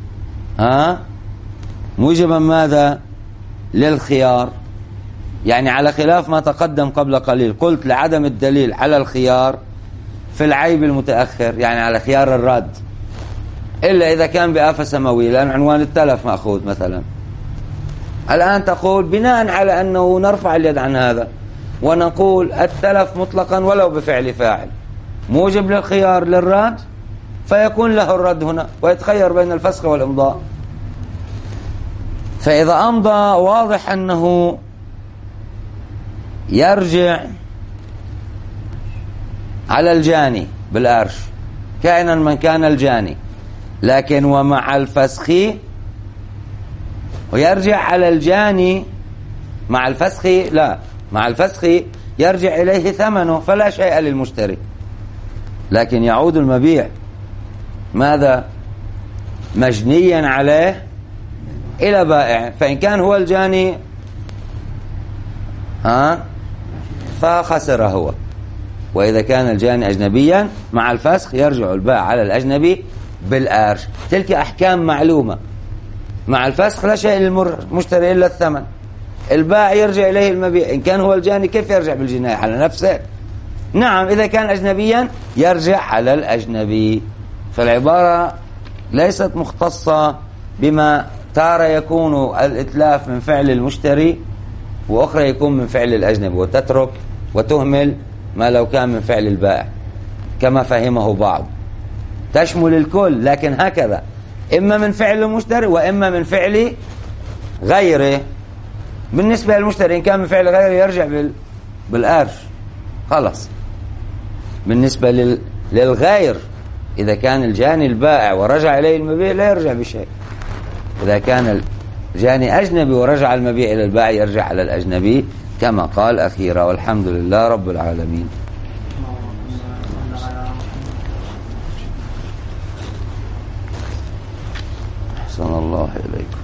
موجبا ماذا؟ للخيار. يعني على خلاف ما تقدم قبل قليل، قلت لعدم الدليل على الخيار في العيب المتأخر، يعني على خيار الرد، إلا إذا كان بآفة سماوية، لأن عنوان التلف مأخوذ مثلا. الآن تقول بناء على أنه نرفع اليد عن هذا ونقول التلف مطلقا ولو بفعل فاعل موجب للخيار للرد، فيكون له الرد هنا ويتخير بين الفسخ والإمضاء. فإذا أمضى واضح أنه يرجع على الجاني بالأرش كائنا من كان الجاني، لكن ومع الفسخ ويرجع على الجاني مع الفسخ، لا، مع الفسخ يرجع إليه ثمنه فلا شيء للمشتري، لكن يعود المبيع ماذا؟ مجنيا عليه إلى بائع. فإن كان هو الجاني فخسر هو، وإذا كان الجاني أجنبيا مع الفسخ يرجع البائع على الأجنبي بالأرش. تلك أحكام معلومة. مع الفسخ لا شيء للمشتري إلا الثمن، البائع يرجع إليه المبيع. إن كان هو الجاني كيف يرجع بالجناية على نفسه؟ نعم، إذا كان أجنبيا يرجع على الأجنبي. فالعبارة ليست مختصة بما تارة يكون الإتلاف من فعل المشتري وأخرى يكون من فعل الأجنبي، وتترك وتهمل ما لو كان من فعل البائع كما فهمه بعض. تشمل الكل، لكن هكذا إما من فعل المشتري وإما من فعل غيره. بالنسبة للمشتري إن كان من فعل غيره يرجع بالأرش خلاص. بالنسبة للغير إذا كان الجاني البائع ورجع إليه المبيع لا يرجع بشيء. إذا كان الجاني أجنبي ورجع المبيع إلى البائع يرجع على الأجنبي كما قال أخيرا. والحمد لله رب العالمين. أحسن الله إليكم.